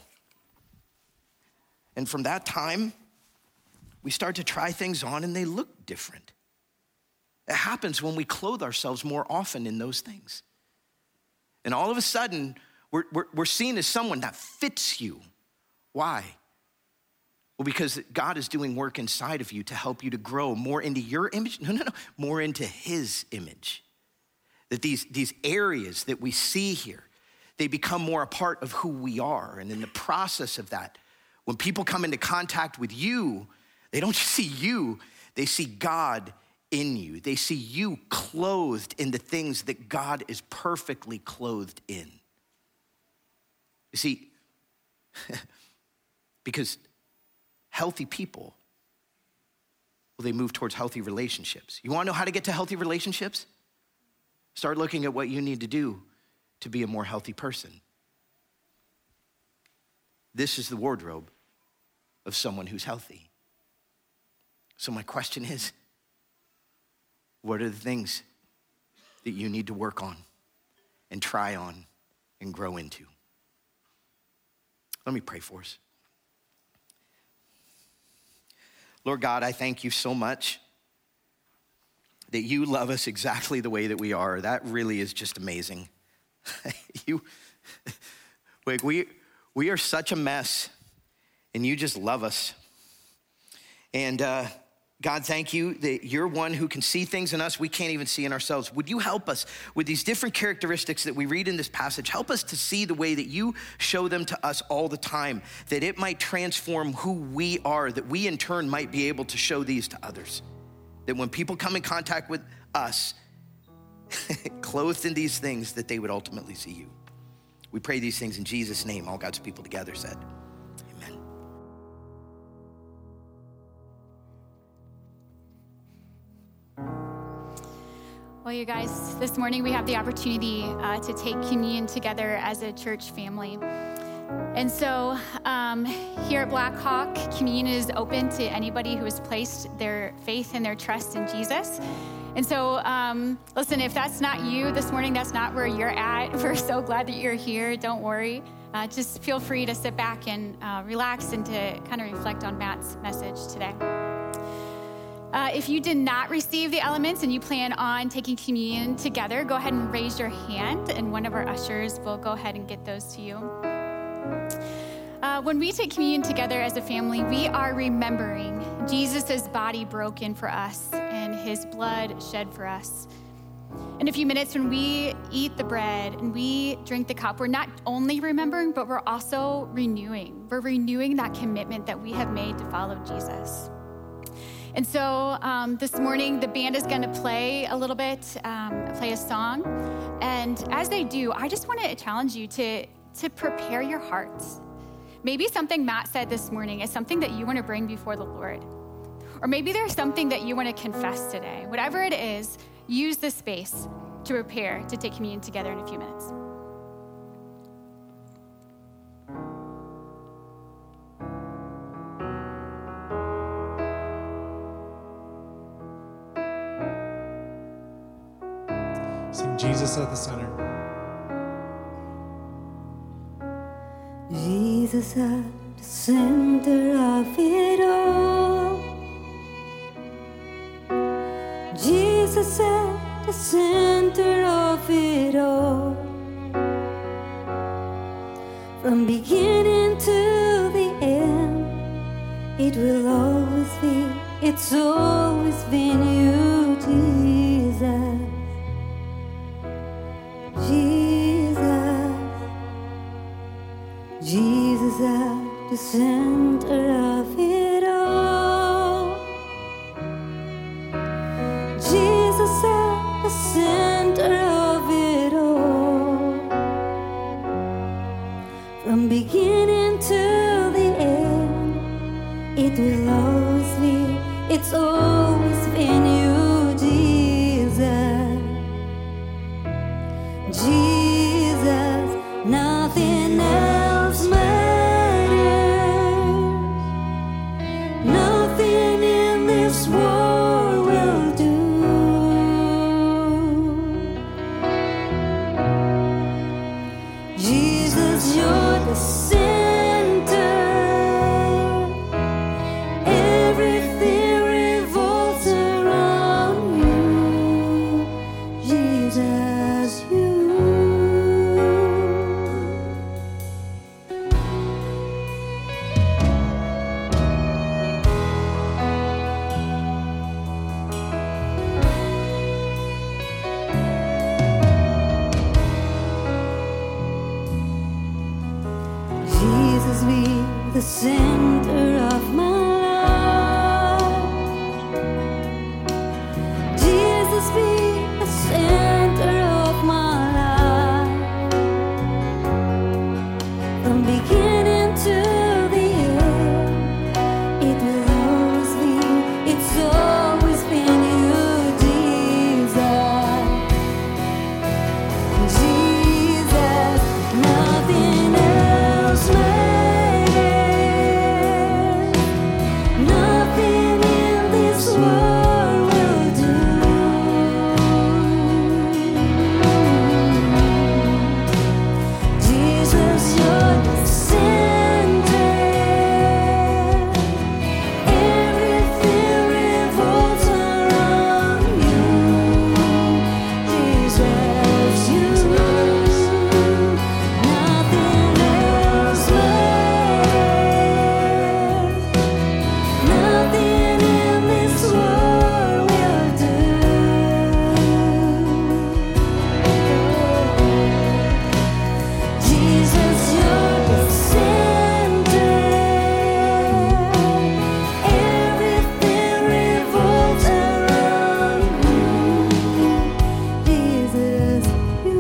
And from that time, we start to try things on and they look different. It happens when we clothe ourselves more often in those things. And all of a sudden, we're seen as someone that fits you. Why? Well, because God is doing work inside of you to help you to grow more into your image. No, more into his image. That these areas that we see here, they become more a part of who we are. And in the process of that, when people come into contact with you, they don't just see you, they see God in you. They see you clothed in the things that God is perfectly clothed in. You see, because healthy people, well, they move towards healthy relationships. You wanna know how to get to healthy relationships? Start looking at what you need to do to be a more healthy person. This is the wardrobe of someone who's healthy. So my question is, what are the things that you need to work on and try on and grow into? Let me pray for us. Lord God, I thank you so much that you love us exactly the way that we are. That really is just amazing. We are such a mess, and you just love us. And God, thank you that you're one who can see things in us we can't even see in ourselves. Would you help us with these different characteristics that we read in this passage? Help us to see the way that you show them to us all the time, that it might transform who we are, that we in turn might be able to show these to others. That when people come in contact with us, clothed in these things, that they would ultimately see you. We pray these things in Jesus' name. All God's people together said, amen. Well, you guys, this morning we have the opportunity to take communion together as a church family. And so here at Blackhawk, communion is open to anybody who has placed their faith and their trust in Jesus. And so, listen, if that's not you this morning, that's not where you're at, we're so glad that you're here. Don't worry. Just feel free to sit back and relax and to kind of reflect on Matt's message today. If you did not receive the elements and you plan on taking communion together, go ahead and raise your hand, and one of our ushers will go ahead and get those to you. When we take communion together as a family, we are remembering Jesus' body broken for us and his blood shed for us. In a few minutes, when we eat the bread and we drink the cup, we're not only remembering, but we're also renewing. We're renewing that commitment that we have made to follow Jesus. And so this morning, the band is going to play a little bit, play a song. And as they do, I just want to challenge you to prepare your hearts. Maybe something Matt said this morning is something that you want to bring before the Lord. Or maybe there's something that you want to confess today. Whatever it is, use this space to prepare to take communion together in a few minutes. Sing Jesus at the center. Jesus at the center of it all. Jesus at the center of it all. From beginning to the end, it will always be, it's always been you, Jesus. Jesus at the center of it all. Jesus at the center of it all. From beginning to the end, it will always be, it's always been you, Jesus. Jesus, nothing else matters. Nothing in this world will do. Jesus, you're the center. Everything revolves around you. Jesus, you. Jesus be the center of my life. Jesus be the center of my life. From beginning to the end, it will always be, it's always been you, Jesus. Jesus, nothing else matters. Nothing in this world will do. Jesus, you're the center. Everything revolves around you. Jesus, you. Nothing else matters. Nothing in this world will do. Jesus, you're the center. Everything revolves around you. Jesus, you.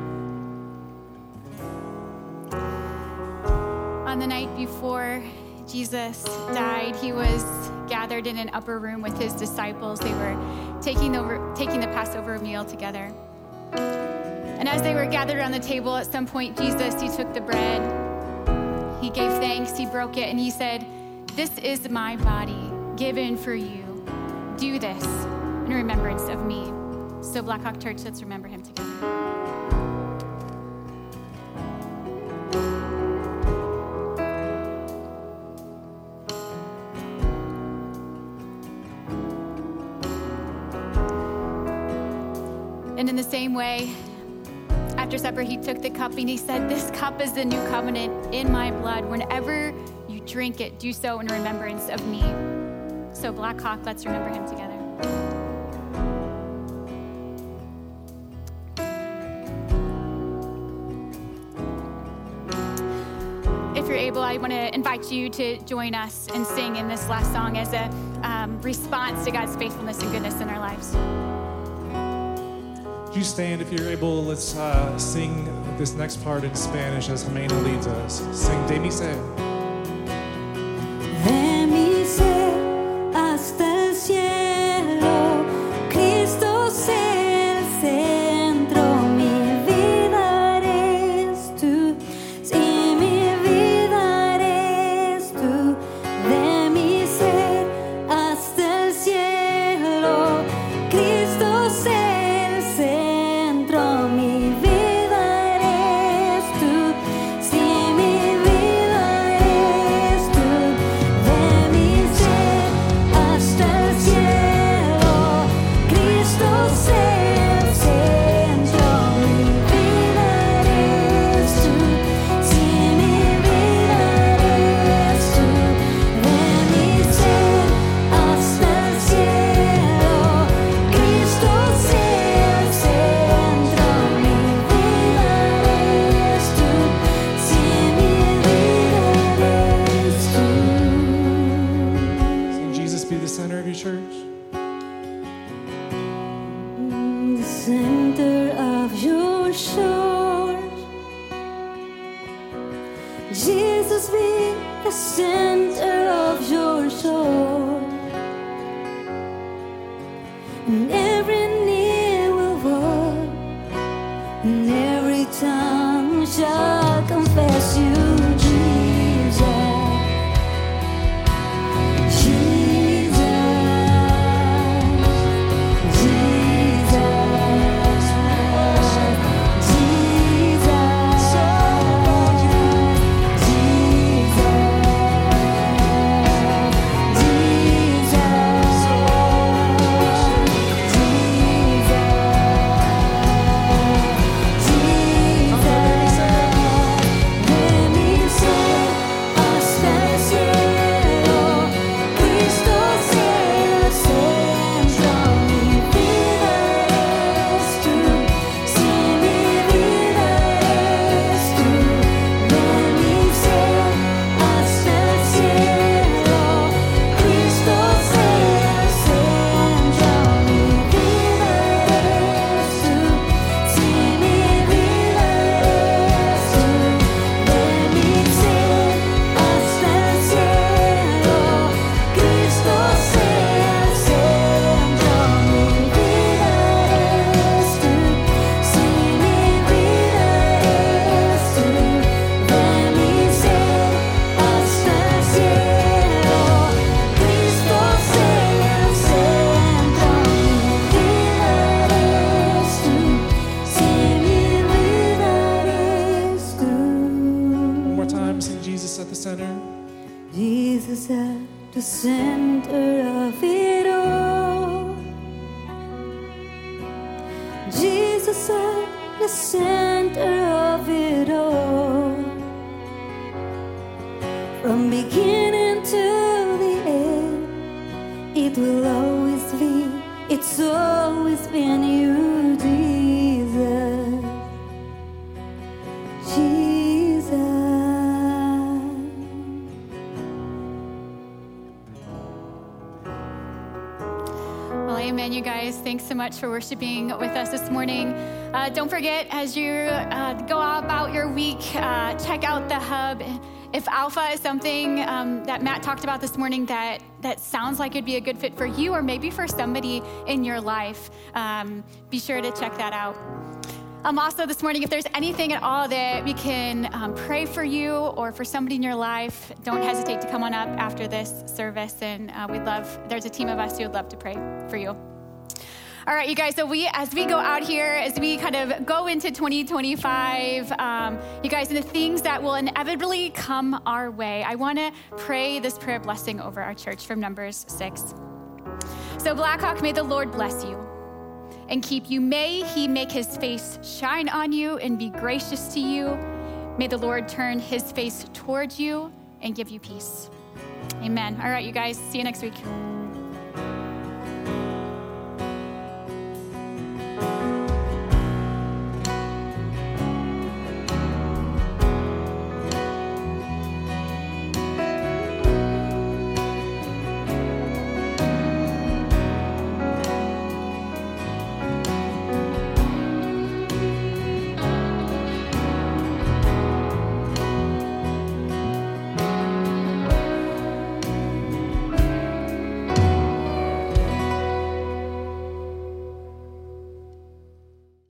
On the night before Jesus died, he was gathered in an upper room with his disciples. They were taking the Passover meal together. And as they were gathered around the table, at some point, Jesus, he took the bread, he gave thanks, he broke it, and he said, "This is my body given for you. Do this in remembrance of me." So Blackhawk Church, let's remember him together. And in the same way, after supper, he took the cup and he said, "This cup is the new covenant in my blood. Whenever you drink it, do so in remembrance of me." So Blackhawk, let's remember him together. If you're able, I want to invite you to join us and sing in this last song as a response to God's faithfulness and goodness in our lives. Would you stand if you're able? Let's sing this next part in Spanish as Jimena leads us. Sing De Mi Ser. De mi ser hasta el cielo, Cristo es el centro, mi vida eres tú, si mi vida eres tú. De mi ser hasta el cielo, Cristo es el centro, mi vida eres tú, si mi vida eres tú. De mi ser hasta el cielo, Cristo es el centro, mi vida eres tú, si mi vida eres tú. De mi ser hasta el cielo, Cristo es el centro, mi vida eres tú, si mi vida eres tú. Sing Jesus be the center of your church. The center of your shores, Jesus be the center of your soul, and every knee will bow, and every tongue shall confess you, Jesus. One more time, sing Jesus at the center. Jesus at the center of it all. Jesus at the center of it all. From beginning to the end, it will always be, it's always been you, Jesus. Jesus. Well, amen, you guys. Thanks so much for worshiping with us this morning. Don't forget, as you go about your week, check out the hub If Alpha is something that Matt talked about this morning that sounds like it'd be a good fit for you or maybe for somebody in your life, be sure to check that out. Also this morning, if there's anything at all that we can pray for you or for somebody in your life, don't hesitate to come on up after this service, and there's a team of us who would love to pray for you. All right, you guys, so as we go out here, as we kind of go into 2025, you guys, and the things that will inevitably come our way, I want to pray this prayer blessing over our church from Numbers 6. So Blackhawk, may the Lord bless you and keep you. May he make his face shine on you and be gracious to you. May the Lord turn his face towards you and give you peace. Amen. All right, you guys, see you next week.